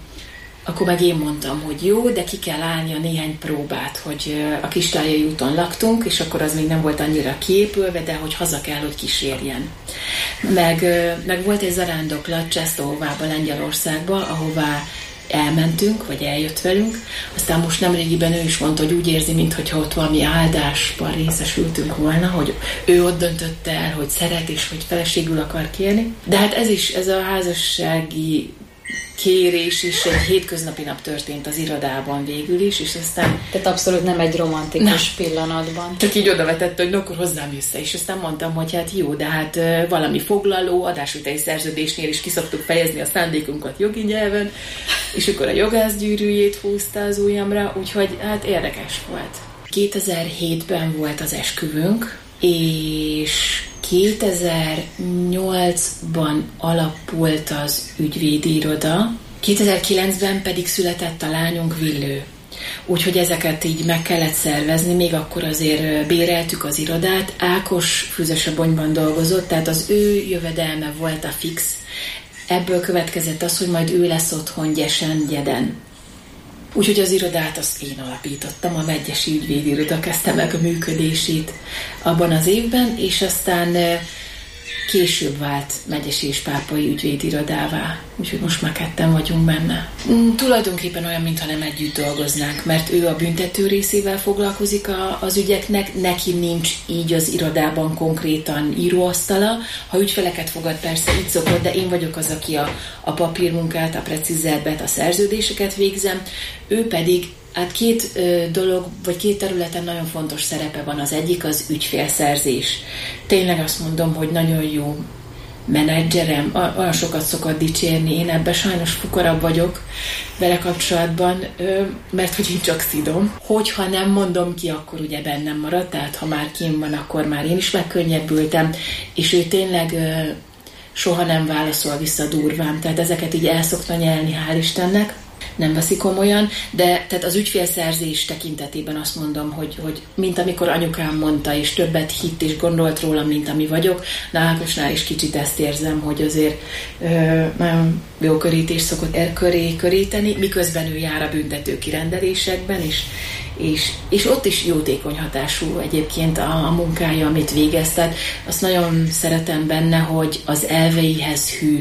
akkor meg én mondtam, hogy jó, de ki kell állni a néhány próbát, hogy a Kistályai úton laktunk, és akkor az még nem volt annyira kiépülve, de hogy haza kell, hogy kísérjen. Meg, meg volt egy zarándoklat Csesztóvába, Lengyelországba, ahová elmentünk, vagy eljött velünk. Aztán most nemrégiben ő is mondta, hogy úgy érzi, mintha ott valami áldásban részesültünk volna, hogy ő ott döntötte el, hogy szeret, és hogy feleségül akar kérni. De hát ez is, ez a házassági kérés is egy hétköznapi nap történt az irodában végül is, és aztán... Tehát abszolút nem egy romantikus nem. pillanatban. Csak így odavetett, hogy no, akkor hozzám jössze, és aztán mondtam, hogy hát jó, de hát uh, valami foglaló, adásvételi szerződésnél is ki szoktuk fejezni a szándékunkat jogi nyelven, és akkor a jogászgyűrűjét húzta az ujjamra, úgyhogy hát érdekes volt. kétezer-hétben volt az esküvőnk, és kétezer-nyolcban alapult az ügyvédi iroda, kétezer-kilencben pedig született a lányunk Villő. Úgyhogy ezeket így meg kellett szervezni, még akkor azért béreltük az irodát. Ákos Füzesabonyban dolgozott, tehát az ő jövedelme volt a fix. Ebből következett az, hogy majd ő lesz otthon Gyesen, Gyeden. Úgyhogy az irodát azt én alapítottam, a Megyesi Ügyvédi Iroda kezdte meg a működését abban az évben, és aztán később vált Megyesi és Pápai Ügyvédirodává, úgyhogy most már ketten vagyunk benne. Mm, tulajdonképpen olyan, mintha nem együtt dolgoznánk, mert ő a büntető részével foglalkozik a, az ügyeknek, neki nincs így az irodában konkrétan íróasztala. Ha ügyfeleket fogad, persze így szokott, de én vagyok az, aki a, a papírmunkát, a precízebbet, a szerződéseket végzem, ő pedig hát két ö, dolog, vagy két területen nagyon fontos szerepe van. Az egyik az ügyfélszerzés. Tényleg azt mondom, hogy nagyon jó menedzserem, olyan sokat szokott dicsérni, én ebben sajnos fukarabb vagyok vele kapcsolatban, ö, mert hogy én csak szidom. Hogyha nem mondom ki, akkor ugye bennem marad, tehát ha már kim van, akkor már én is megkönnyebbültem, és ő tényleg ö, soha nem válaszol vissza durván, tehát ezeket így el szokta nyelni, hál' Istennek. Nem veszi komolyan, de tehát az ügyfélszerzés tekintetében azt mondom, hogy, hogy mint amikor anyukám mondta, és többet hitt és gondolt róla, mint ami vagyok, na Ákosnál is kicsit ezt érzem, hogy azért ö, nagyon jó körítést szokott elköré köríteni, miközben ő jár a büntető kirendelésekben is, és, és ott is jótékony hatású egyébként a, a munkája, amit végez. Tehát azt nagyon szeretem benne, hogy az elveihez hű.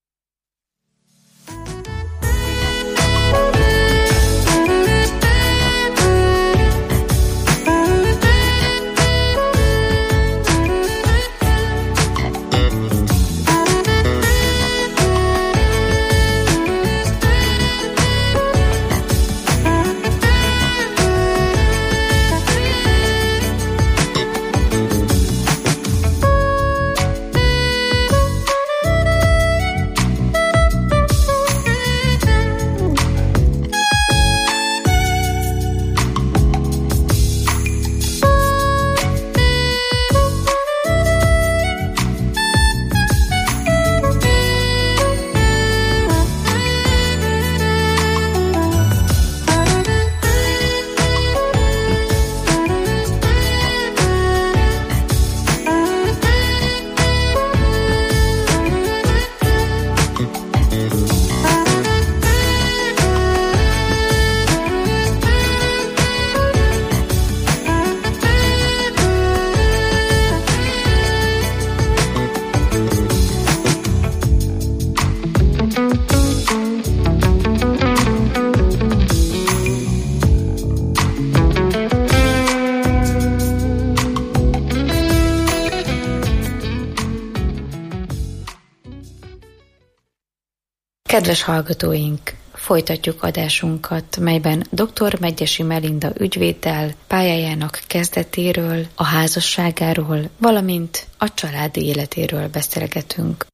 Kedves hallgatóink, folytatjuk adásunkat, melyben dr. Megyesi Melinda ügyvéddel pályájának kezdetéről, a házasságáról, valamint a családi életéről beszélgetünk.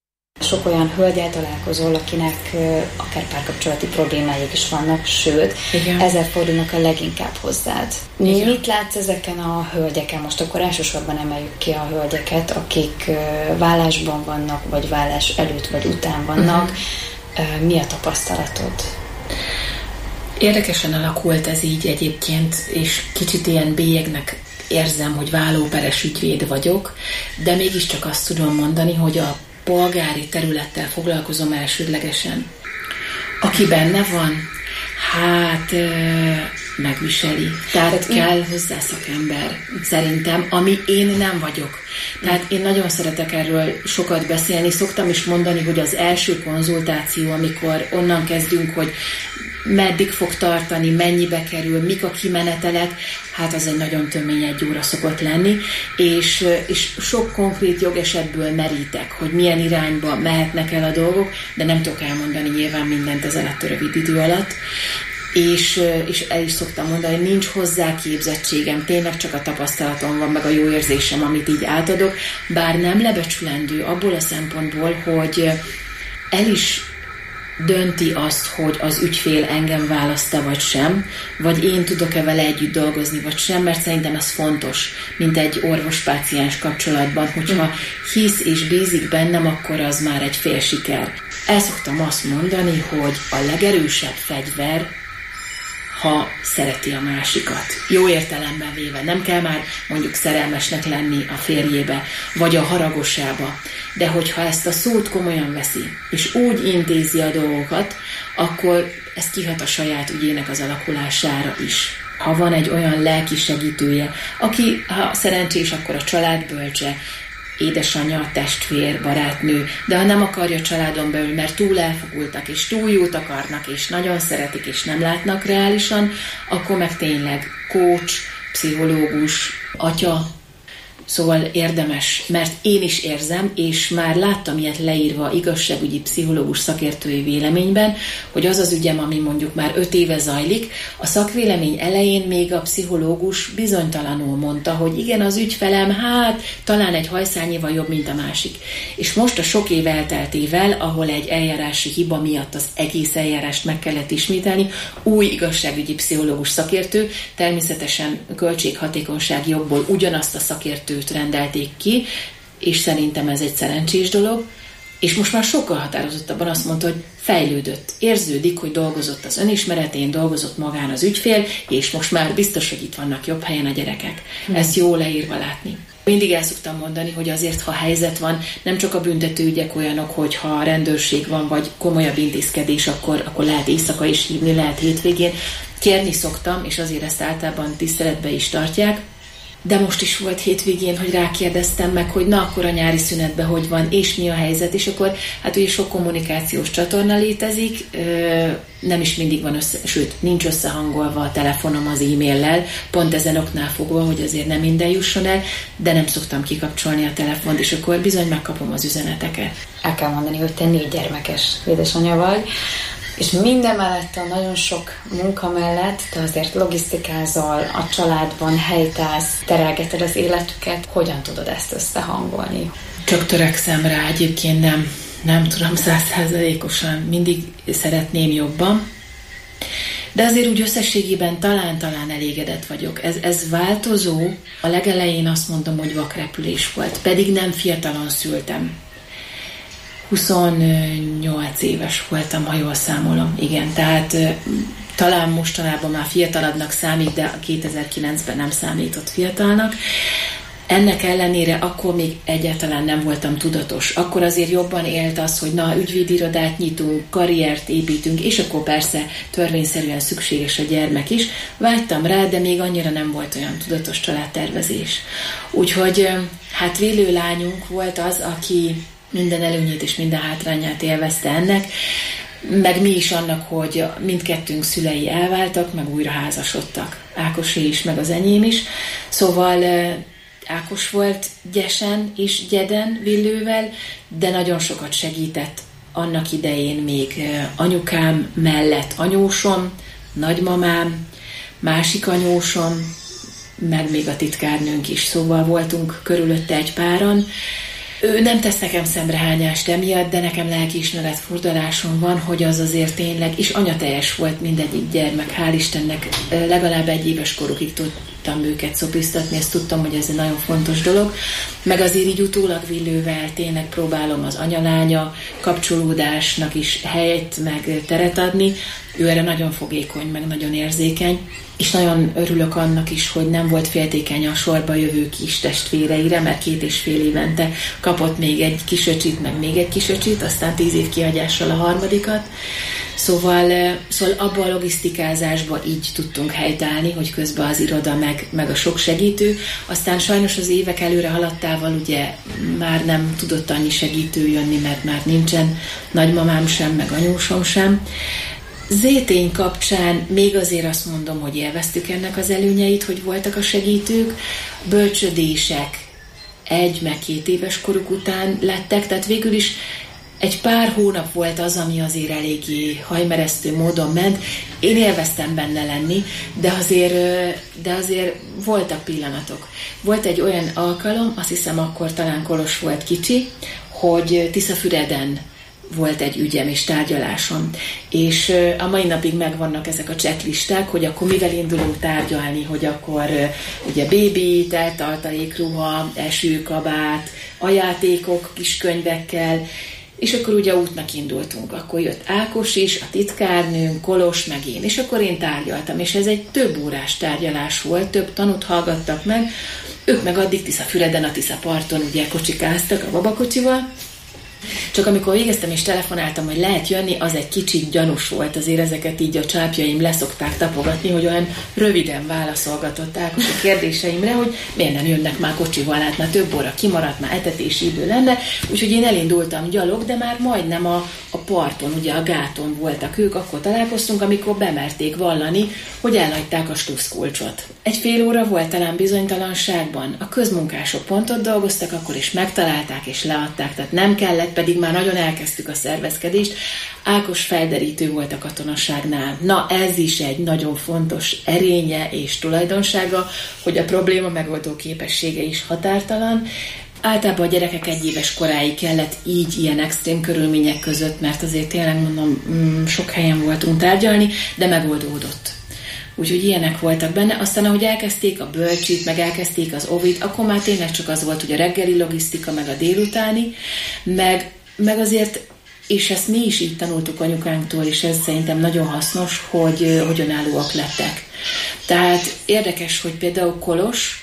Sok olyan hölgyel találkozol, akinek uh, akár párkapcsolati problémáik is vannak, sőt, igen, ezzel fordulnak a leginkább hozzád. Igen. Mit látsz ezeken a hölgyeken? Most akkor elsősorban emeljük ki a hölgyeket, akik uh, vállásban vannak, vagy vállás előtt, vagy után vannak. Uh-huh. Uh, mi a tapasztalatod? Érdekesen alakult ez így egyébként, és kicsit ilyen bélyegnek érzem, hogy vállóperes ügyvéd vagyok, de mégiscsak azt tudom mondani, hogy a polgári területtel foglalkozom elsődlegesen. Aki benne van, hát megviseli. Tehát kell hozzá szakember, szerintem, ami én nem vagyok. Tehát én nagyon szeretek erről sokat beszélni, szoktam is mondani, hogy az első konzultáció, amikor onnan kezdünk, hogy meddig fog tartani, mennyibe kerül, mik a kimenetelek, hát az egy nagyon tömény egy óra szokott lenni, és, és sok konkrét jogesetből merítek, hogy milyen irányba mehetnek el a dolgok, de nem tudok elmondani nyilván mindent ez alatt a rövid idő alatt. És, és el is szoktam mondani, hogy nincs hozzá képzettségem, tényleg csak a tapasztalatom van, meg a jó érzésem, amit így átadok, bár nem lebecsülendő abból a szempontból, hogy el is dönti azt, hogy az ügyfél engem választ-e vagy sem, vagy én tudok-e vele együtt dolgozni vagy sem, mert szerintem ez fontos, mint egy orvos-páciens kapcsolatban, hogyha hisz és bízik bennem, akkor az már egy fél siker. El szoktam azt mondani, hogy a legerősebb fegyver, ha szereti a másikat. Jó értelemben véve. Nem kell már mondjuk szerelmesnek lenni a férjébe, vagy a haragosába. De hogyha ezt a szót komolyan veszi, és úgy intézi a dolgokat, akkor ez kihat a saját ügyének az alakulására is. Ha van egy olyan lelki segítője, aki, ha szerencsés, akkor a családbölcse, édesanyja, testvér, barátnő, de ha nem akarja családon belül, mert túl elfogultak, és túl jót akarnak, és nagyon szeretik, és nem látnak reálisan, akkor meg tényleg coach, pszichológus, atya, szóval érdemes, mert én is érzem, és már láttam ilyet leírva igazságügyi pszichológus szakértői véleményben, hogy az az ügyem, ami mondjuk már öt éve zajlik, a szakvélemény elején még a pszichológus bizonytalanul mondta, hogy igen, az ügyfelem, hát talán egy hajszányival jobb, mint a másik. És most a sok év elteltével, ahol egy eljárási hiba miatt az egész eljárást meg kellett ismételni, új igazságügyi pszichológus szakértő, természetesen költséghatékonyság jogból ugyanazt a szakértőt rendelték ki, és szerintem ez egy szerencsés dolog, és most már sokkal határozottabban azt mondta, hogy fejlődött, érződik, hogy dolgozott az önismeretén, dolgozott magán az ügyfél, és most már biztos, hogy itt vannak jobb helyen a gyerekek. Hmm. Ezt jó leírva látni. Mindig el szoktam mondani, hogy azért, ha helyzet van, nem csak a büntetőügyek olyanok, hogy ha rendőrség van, vagy komolyabb intézkedés, akkor, akkor lehet éjszaka is hívni, lehet hétvégén. Kérni szoktam, és azért ezt általában tiszteletbe is tartják. De most is volt hétvégén, hogy rákérdeztem meg, hogy na akkor a nyári szünetben hogy van, és mi a helyzet, és akkor hát ugye sok kommunikációs csatorna létezik, nem is mindig van össze, sőt, nincs összehangolva a telefonom az e-maillel, pont ezen oknál fogva, hogy azért nem minden jusson el, de nem szoktam kikapcsolni a telefont, és akkor bizony megkapom az üzeneteket. El kell mondani, hogy te négy gyermekes édesanyja vagy, és minden mellett, a nagyon sok munka mellett te azért logisztikázol, a családban helytálsz, terelgeted az életüket. Hogyan tudod ezt összehangolni? Csak törekszem rá, egyébként nem, nem tudom százszázalékosan, mindig szeretném jobban. De azért úgy összességében talán-talán elégedett vagyok. Ez, ez változó. A legelején azt mondom, hogy vakrepülés volt, pedig nem fiatalon szültem. huszonnyolc éves voltam, ha jól számolom. Igen, tehát talán mostanában már fiatalabbnak számít, de kétezer-kilencben nem számított fiatalnak. Ennek ellenére akkor még egyáltalán nem voltam tudatos. Akkor azért jobban élt az, hogy na, ügyvédirodát nyitunk, karriert építünk, és akkor persze törvényszerűen szükséges a gyermek is. Vágytam rá, de még annyira nem volt olyan tudatos családtervezés. Úgyhogy hát vélő lányunk volt az, aki minden előnyét és minden hátrányát élvezte ennek, meg mi is annak, hogy mindkettőnk szülei elváltak, meg újra házasodtak. Ákosé is, meg az enyém is. Szóval Ákos volt gyesen és gyeden Villővel, de nagyon sokat segített annak idején még anyukám mellett anyósom, nagymamám, másik anyósom, meg még a titkárnőnk is. Szóval voltunk körülötte egy páran. Ő nem tesz nekem szemrehányást emiatt, de nekem lelkiismeret fordulásom van, hogy az azért tényleg, és anyateljes volt mindegyik gyermek, hál' Istennek, legalább egy éves korukig tudtam őket szopiztatni, ezt tudtam, hogy ez egy nagyon fontos dolog, meg azért így utólag Villővel tényleg próbálom az anyalánya kapcsolódásnak is helyet, meg teret adni, ő erre nagyon fogékony, meg nagyon érzékeny, és nagyon örülök annak is, hogy nem volt féltékeny a sorba jövő kis testvéreire, mert két és fél évente kapott még egy kisöcsit, meg még egy kisöcsit, aztán tíz év kihagyással a harmadikat. Szóval, szóval abban a logisztikázásban így tudtunk helytállni, hogy közben az iroda, meg, meg a sok segítő. Aztán sajnos az évek előre haladtával ugye már nem tudott annyi segítő jönni, mert már nincsen nagymamám sem, meg anyósom sem. Zétény kapcsán még azért azt mondom, hogy élveztük ennek az előnyeit, hogy voltak a segítők, bölcsödések egy meg két éves koruk után lettek, tehát végül is egy pár hónap volt az, ami azért eléggé hajmeresztő módon ment. Én élveztem benne lenni, de azért, de azért voltak pillanatok. Volt egy olyan alkalom, azt hiszem akkor talán Kolos volt kicsi, hogy Tiszafüreden volt egy ügyem és tárgyalásom, és a mai napig megvannak ezek a checklisták, hogy akkor mivel indulunk tárgyalni, hogy akkor ugye bébi, teltartalékruha, esőkabát, a játékok kis könyvekkel, és akkor ugye útnak indultunk. Akkor jött Ákos is, a titkárnőnk, Kolos, meg én, és akkor én tárgyaltam, és ez egy több órás tárgyalás volt, több tanút hallgattak meg, ők meg addig Tiszafüreden, a Tiszaparton ugye kocsikáztak a babakocsival, csak amikor végeztem és telefonáltam, hogy lehet jönni, az egy kicsit gyanús volt, azért ezeket így a csápjaim leszokták tapogatni, hogy olyan röviden válaszolgatott Ákos a kérdéseimre, hogy miért nem jönnek már kocsival, hát már több óra kimaradt, már etetési idő lenne, úgyhogy én elindultam gyalog, de már majdnem a, a parton, ugye a gáton voltak ők, akkor találkoztunk, amikor bemerték vallani, hogy elhagyták a stuszkulcsot. Egy fél óra volt talán bizonytalanságban, a közmunkások pont ott dolgoztak, akkor is megtalálták és leadták, tehát nem kellett, pedig már nagyon elkezdtük a szervezkedést. Ákos felderítő volt a katonaságnál. Na, ez is egy nagyon fontos erénye és tulajdonsága, hogy a probléma megoldó képessége is határtalan. Általában a gyerekek egy éves koráig kellett így ilyen extrém körülmények között, mert azért tényleg mondom, sok helyen voltunk tárgyalni, de megoldódott. Úgyhogy ilyenek voltak benne. Aztán, ahogy elkezdték a bölcsit, meg elkezdték az ovit, akkor már tényleg csak az volt, hogy a reggeli logisztika, meg a délutáni, meg, meg azért, és ezt mi is így tanultuk anyukánktól, és ez szerintem nagyon hasznos, hogy, hogy önállóak lettek. Tehát érdekes, hogy például Kolos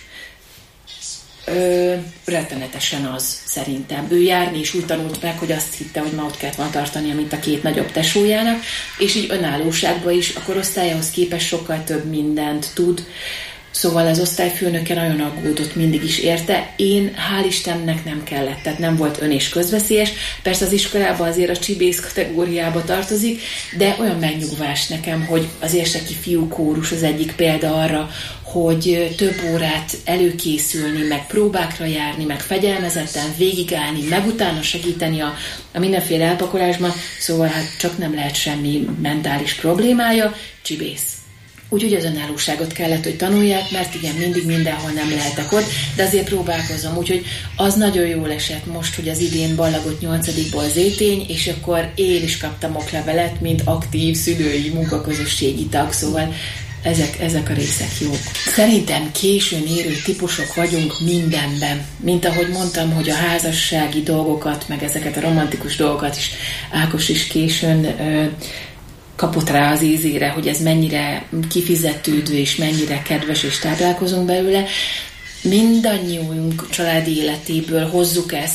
Ö, rettenetesen az, szerintem. Ő járni is úgy tanult meg, hogy azt hitte, hogy ma ott kellett volna tartania, mint a két nagyobb tesójának, és így önállóságban is a korosztályához képest sokkal több mindent tud. Szóval az osztályfőnöke nagyon aggódott, mindig is érte. Én hál' Istennek nem kellett, tehát nem volt ön- és közveszélyes. Persze az iskolában azért a csibész kategóriába tartozik, de olyan megnyugvás nekem, hogy az érseki fiúkórus az egyik példa arra, hogy több órát előkészülni, meg próbákra járni, meg fegyelmezetten végigállni, meg utána segíteni a, a mindenféle elpakolásban, szóval hát csak nem lehet semmi mentális problémája, csibész. Úgyhogy az önállóságot kellett, hogy tanulják, mert igen, mindig mindenhol nem lehetek ott, de azért próbálkozom, úgyhogy az nagyon jól esett most, hogy az idén ballagott nyolcadikból zétény, és akkor én is kaptam oklevelet, mint aktív szülői munkaközösségi tag, szóval ezek, ezek a részek jók. Szerintem későn érő típusok vagyunk mindenben. Mint ahogy mondtam, hogy a házassági dolgokat, meg ezeket a romantikus dolgokat is Ákos is későn ö, kapott rá az ízére, hogy ez mennyire kifizetődő, és mennyire kedves, és táplálkozunk belőle. Mindannyiunk családi életéből hozzuk ezt,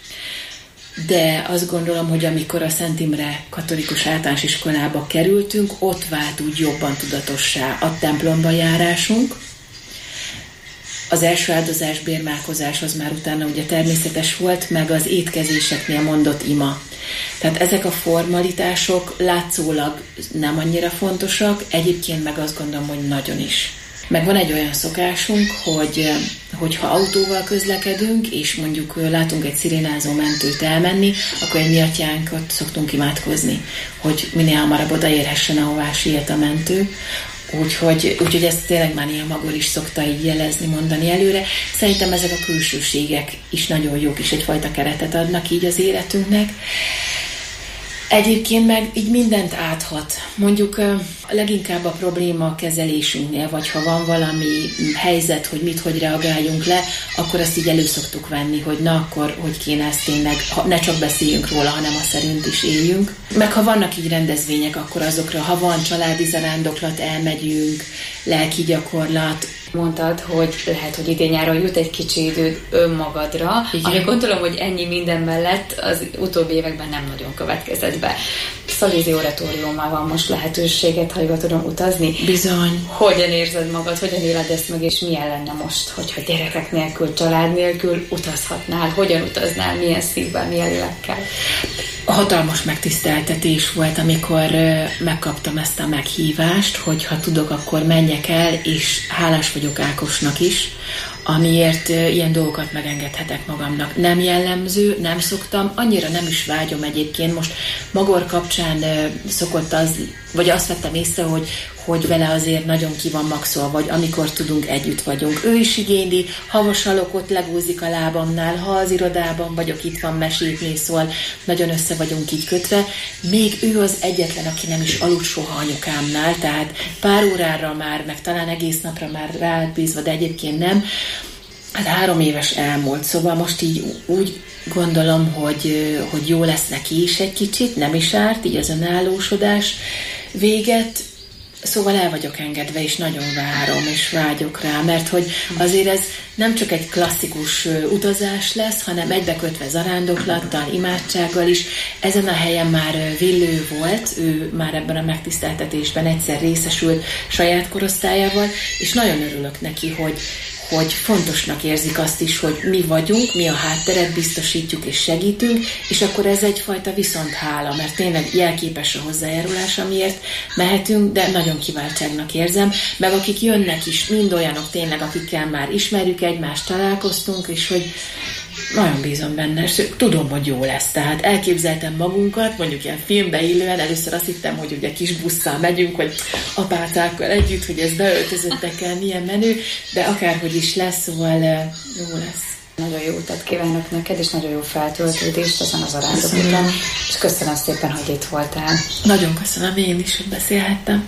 de azt gondolom, hogy amikor a Szent Imre katolikus általános iskolába kerültünk, ott vált úgy jobban tudatossá a templomba járásunk. Az első áldozás, bérmálkozás az már utána ugye természetes volt, meg az étkezéseknél mondott ima. Tehát ezek a formalitások látszólag nem annyira fontosak, egyébként meg azt gondolom, hogy nagyon is. Meg van egy olyan szokásunk, hogy hogyha autóval közlekedünk, és mondjuk látunk egy szirénázó mentőt elmenni, akkor egy mi atyánkat szoktunk imádkozni, hogy minél hamarabb odaérhessen, ahová siet a mentő. Úgyhogy, úgyhogy ezt tényleg már néha Magor is szokta így jelezni, mondani előre. Szerintem ezek a külsőségek is nagyon jók, és egyfajta keretet adnak így az életünknek. Egyébként meg így mindent áthat. Mondjuk leginkább a probléma a kezelésünknél, vagy ha van valami helyzet, hogy mit, hogy reagáljunk le, akkor azt így elő szoktuk venni, hogy na akkor, hogy kéne ezt tényleg, ne csak beszéljünk róla, hanem a szerint is éljünk. Meg ha vannak így rendezvények, akkor azokra, ha van családi zarándoklat, elmegyünk, lelki gyakorlat. Mondtad, hogy lehet, hogy idén nyáron jut egy kicsi időd önmagadra, ami gondolom, hogy ennyi minden mellett az utóbbi években nem nagyon következett be. Szalízi oratóriummal van most lehetőséget, ha jól tudom, utazni. Bizony. Hogyan érzed magad, hogyan éled ezt meg, és milyen lenne most, hogyha gyerekek nélkül, család nélkül utazhatnál, hogyan utaznál, milyen szívvel, milyen lélekkel? Hatalmas megtiszteltetés volt, amikor megkaptam ezt a meghívást, hogy ha tudok, akkor menjek el, és hálás vagyok Ákosnak is, amiért ilyen dolgokat megengedhetek magamnak. Nem jellemző, nem szoktam, annyira nem is vágyom egyébként. Most Magor kapcsán szokott az, vagy azt vettem észre, hogy, hogy vele azért nagyon ki van maxolva, vagy amikor tudunk, együtt vagyunk. Ő is igényli, ha mosalok, ott legózik a lábamnál, ha az irodában vagyok, itt van, mesét néz, szóval nagyon össze vagyunk így kötve. Még ő az egyetlen, aki nem is aludt soha anyukámnál, tehát pár órára már, meg talán egész napra már rábízva, de egyébként nem. Hát három éves elmúlt, szóval most így úgy gondolom, hogy, hogy jó lesz neki is egy kicsit, nem is árt, így az önállósodás véget. Szóval el vagyok engedve, és nagyon várom, és vágyok rá, mert hogy azért ez nem csak egy klasszikus utazás lesz, hanem egybekötve zarándoklattal, imádsággal is. Ezen a helyen már Villő volt, ő már ebben a megtiszteltetésben egyszer részesült saját korosztályával, és nagyon örülök neki, hogy hogy fontosnak érzik azt is, hogy mi vagyunk, mi a hátteret biztosítjuk és segítünk, és akkor ez egyfajta viszonthála, mert tényleg jelképes a hozzájárulás, amiért mehetünk, de nagyon kiváltságnak érzem, meg akik jönnek is, mind olyanok tényleg, akikkel már ismerjük egymást, találkoztunk, és hogy nagyon bízom benne, és tudom, hogy jó lesz. Tehát elképzeltem magunkat, mondjuk ilyen filmbe illően, először azt hittem, hogy ugye kis busszal megyünk, hogy apácákkal együtt, hogy ez beöltözöttekkel milyen menő, de akárhogy is lesz, szóval jó lesz. Nagyon jó utat kívánok neked, és nagyon jó feltöltődést ezen az arándok után, és köszönöm szépen, hogy itt voltál. Nagyon köszönöm én is, hogy beszélhettem.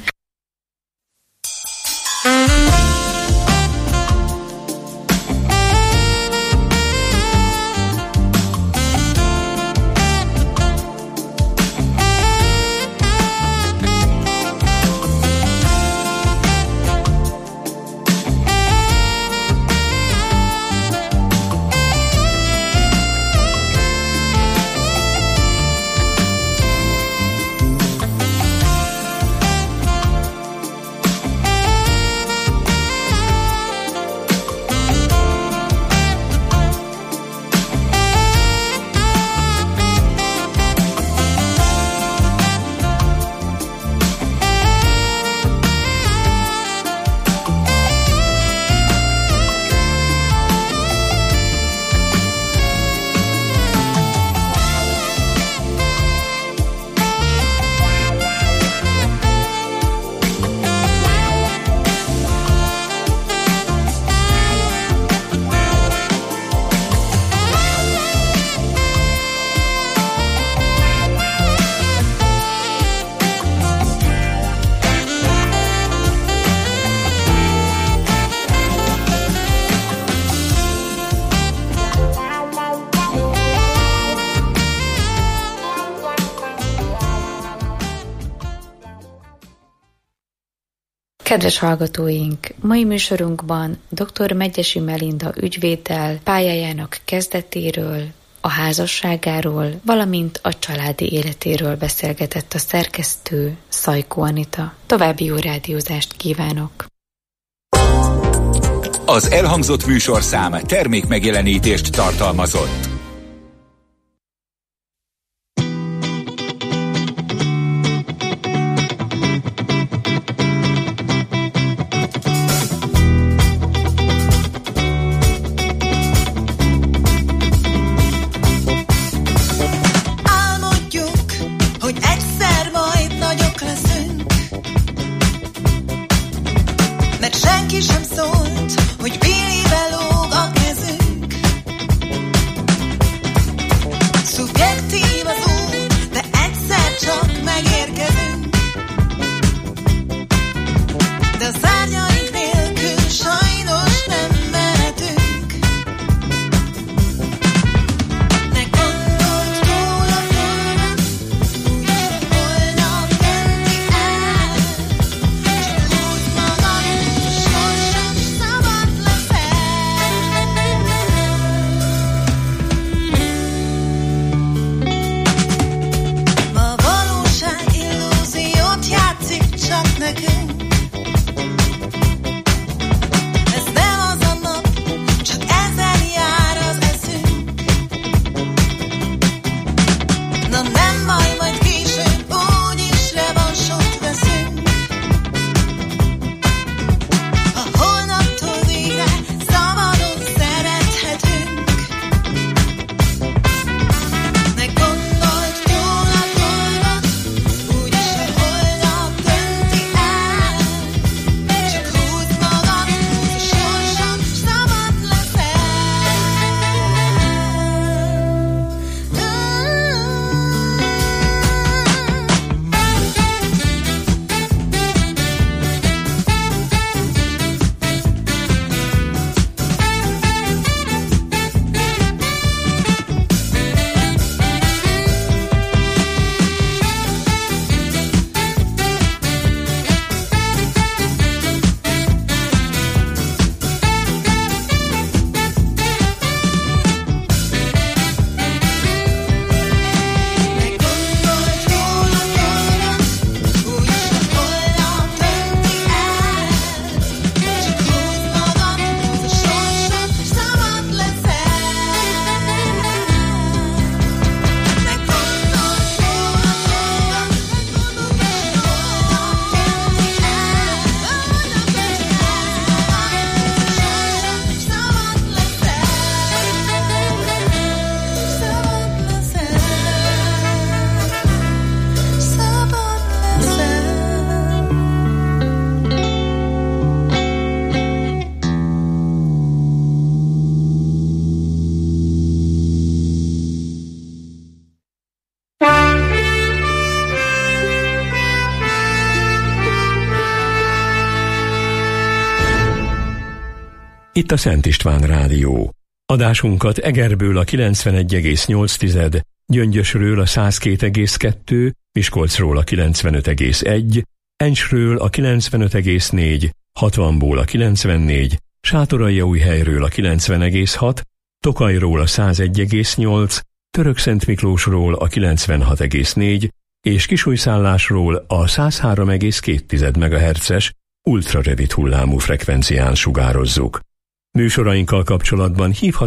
Kedves hallgatóink, mai műsorunkban dr. Medgyessy Melinda ügyvéddel pályájának kezdetéről, a házasságáról, valamint a családi életéről beszélgetett a szerkesztő, Szajkó Anita. További jó rádiózást kívánok! Az elhangzott műsorszám termékmegjelenítést tartalmazott. Senki sem szólt, hogy Billybe lóg a kezünk. Itt a Szent István Rádió. Adásunkat Egerből a kilencvenegy egész nyolc, Gyöngyösről a száz két egész kettő, Miskolcról a kilencvenöt egész egy, Encsről a kilencvenöt egész négy, hatvanból a kilencvennégy, Sátoraljaújhelyről a kilencven egész hat, Tokajról a száz egy egész nyolc, Törökszentmiklósról a kilencvenhat egész négy és Kisújszállásról a száz három egész két megahertzes ultrarövid hullámú frekvencián sugározzuk. Műsorainkkal kapcsolatban hívhat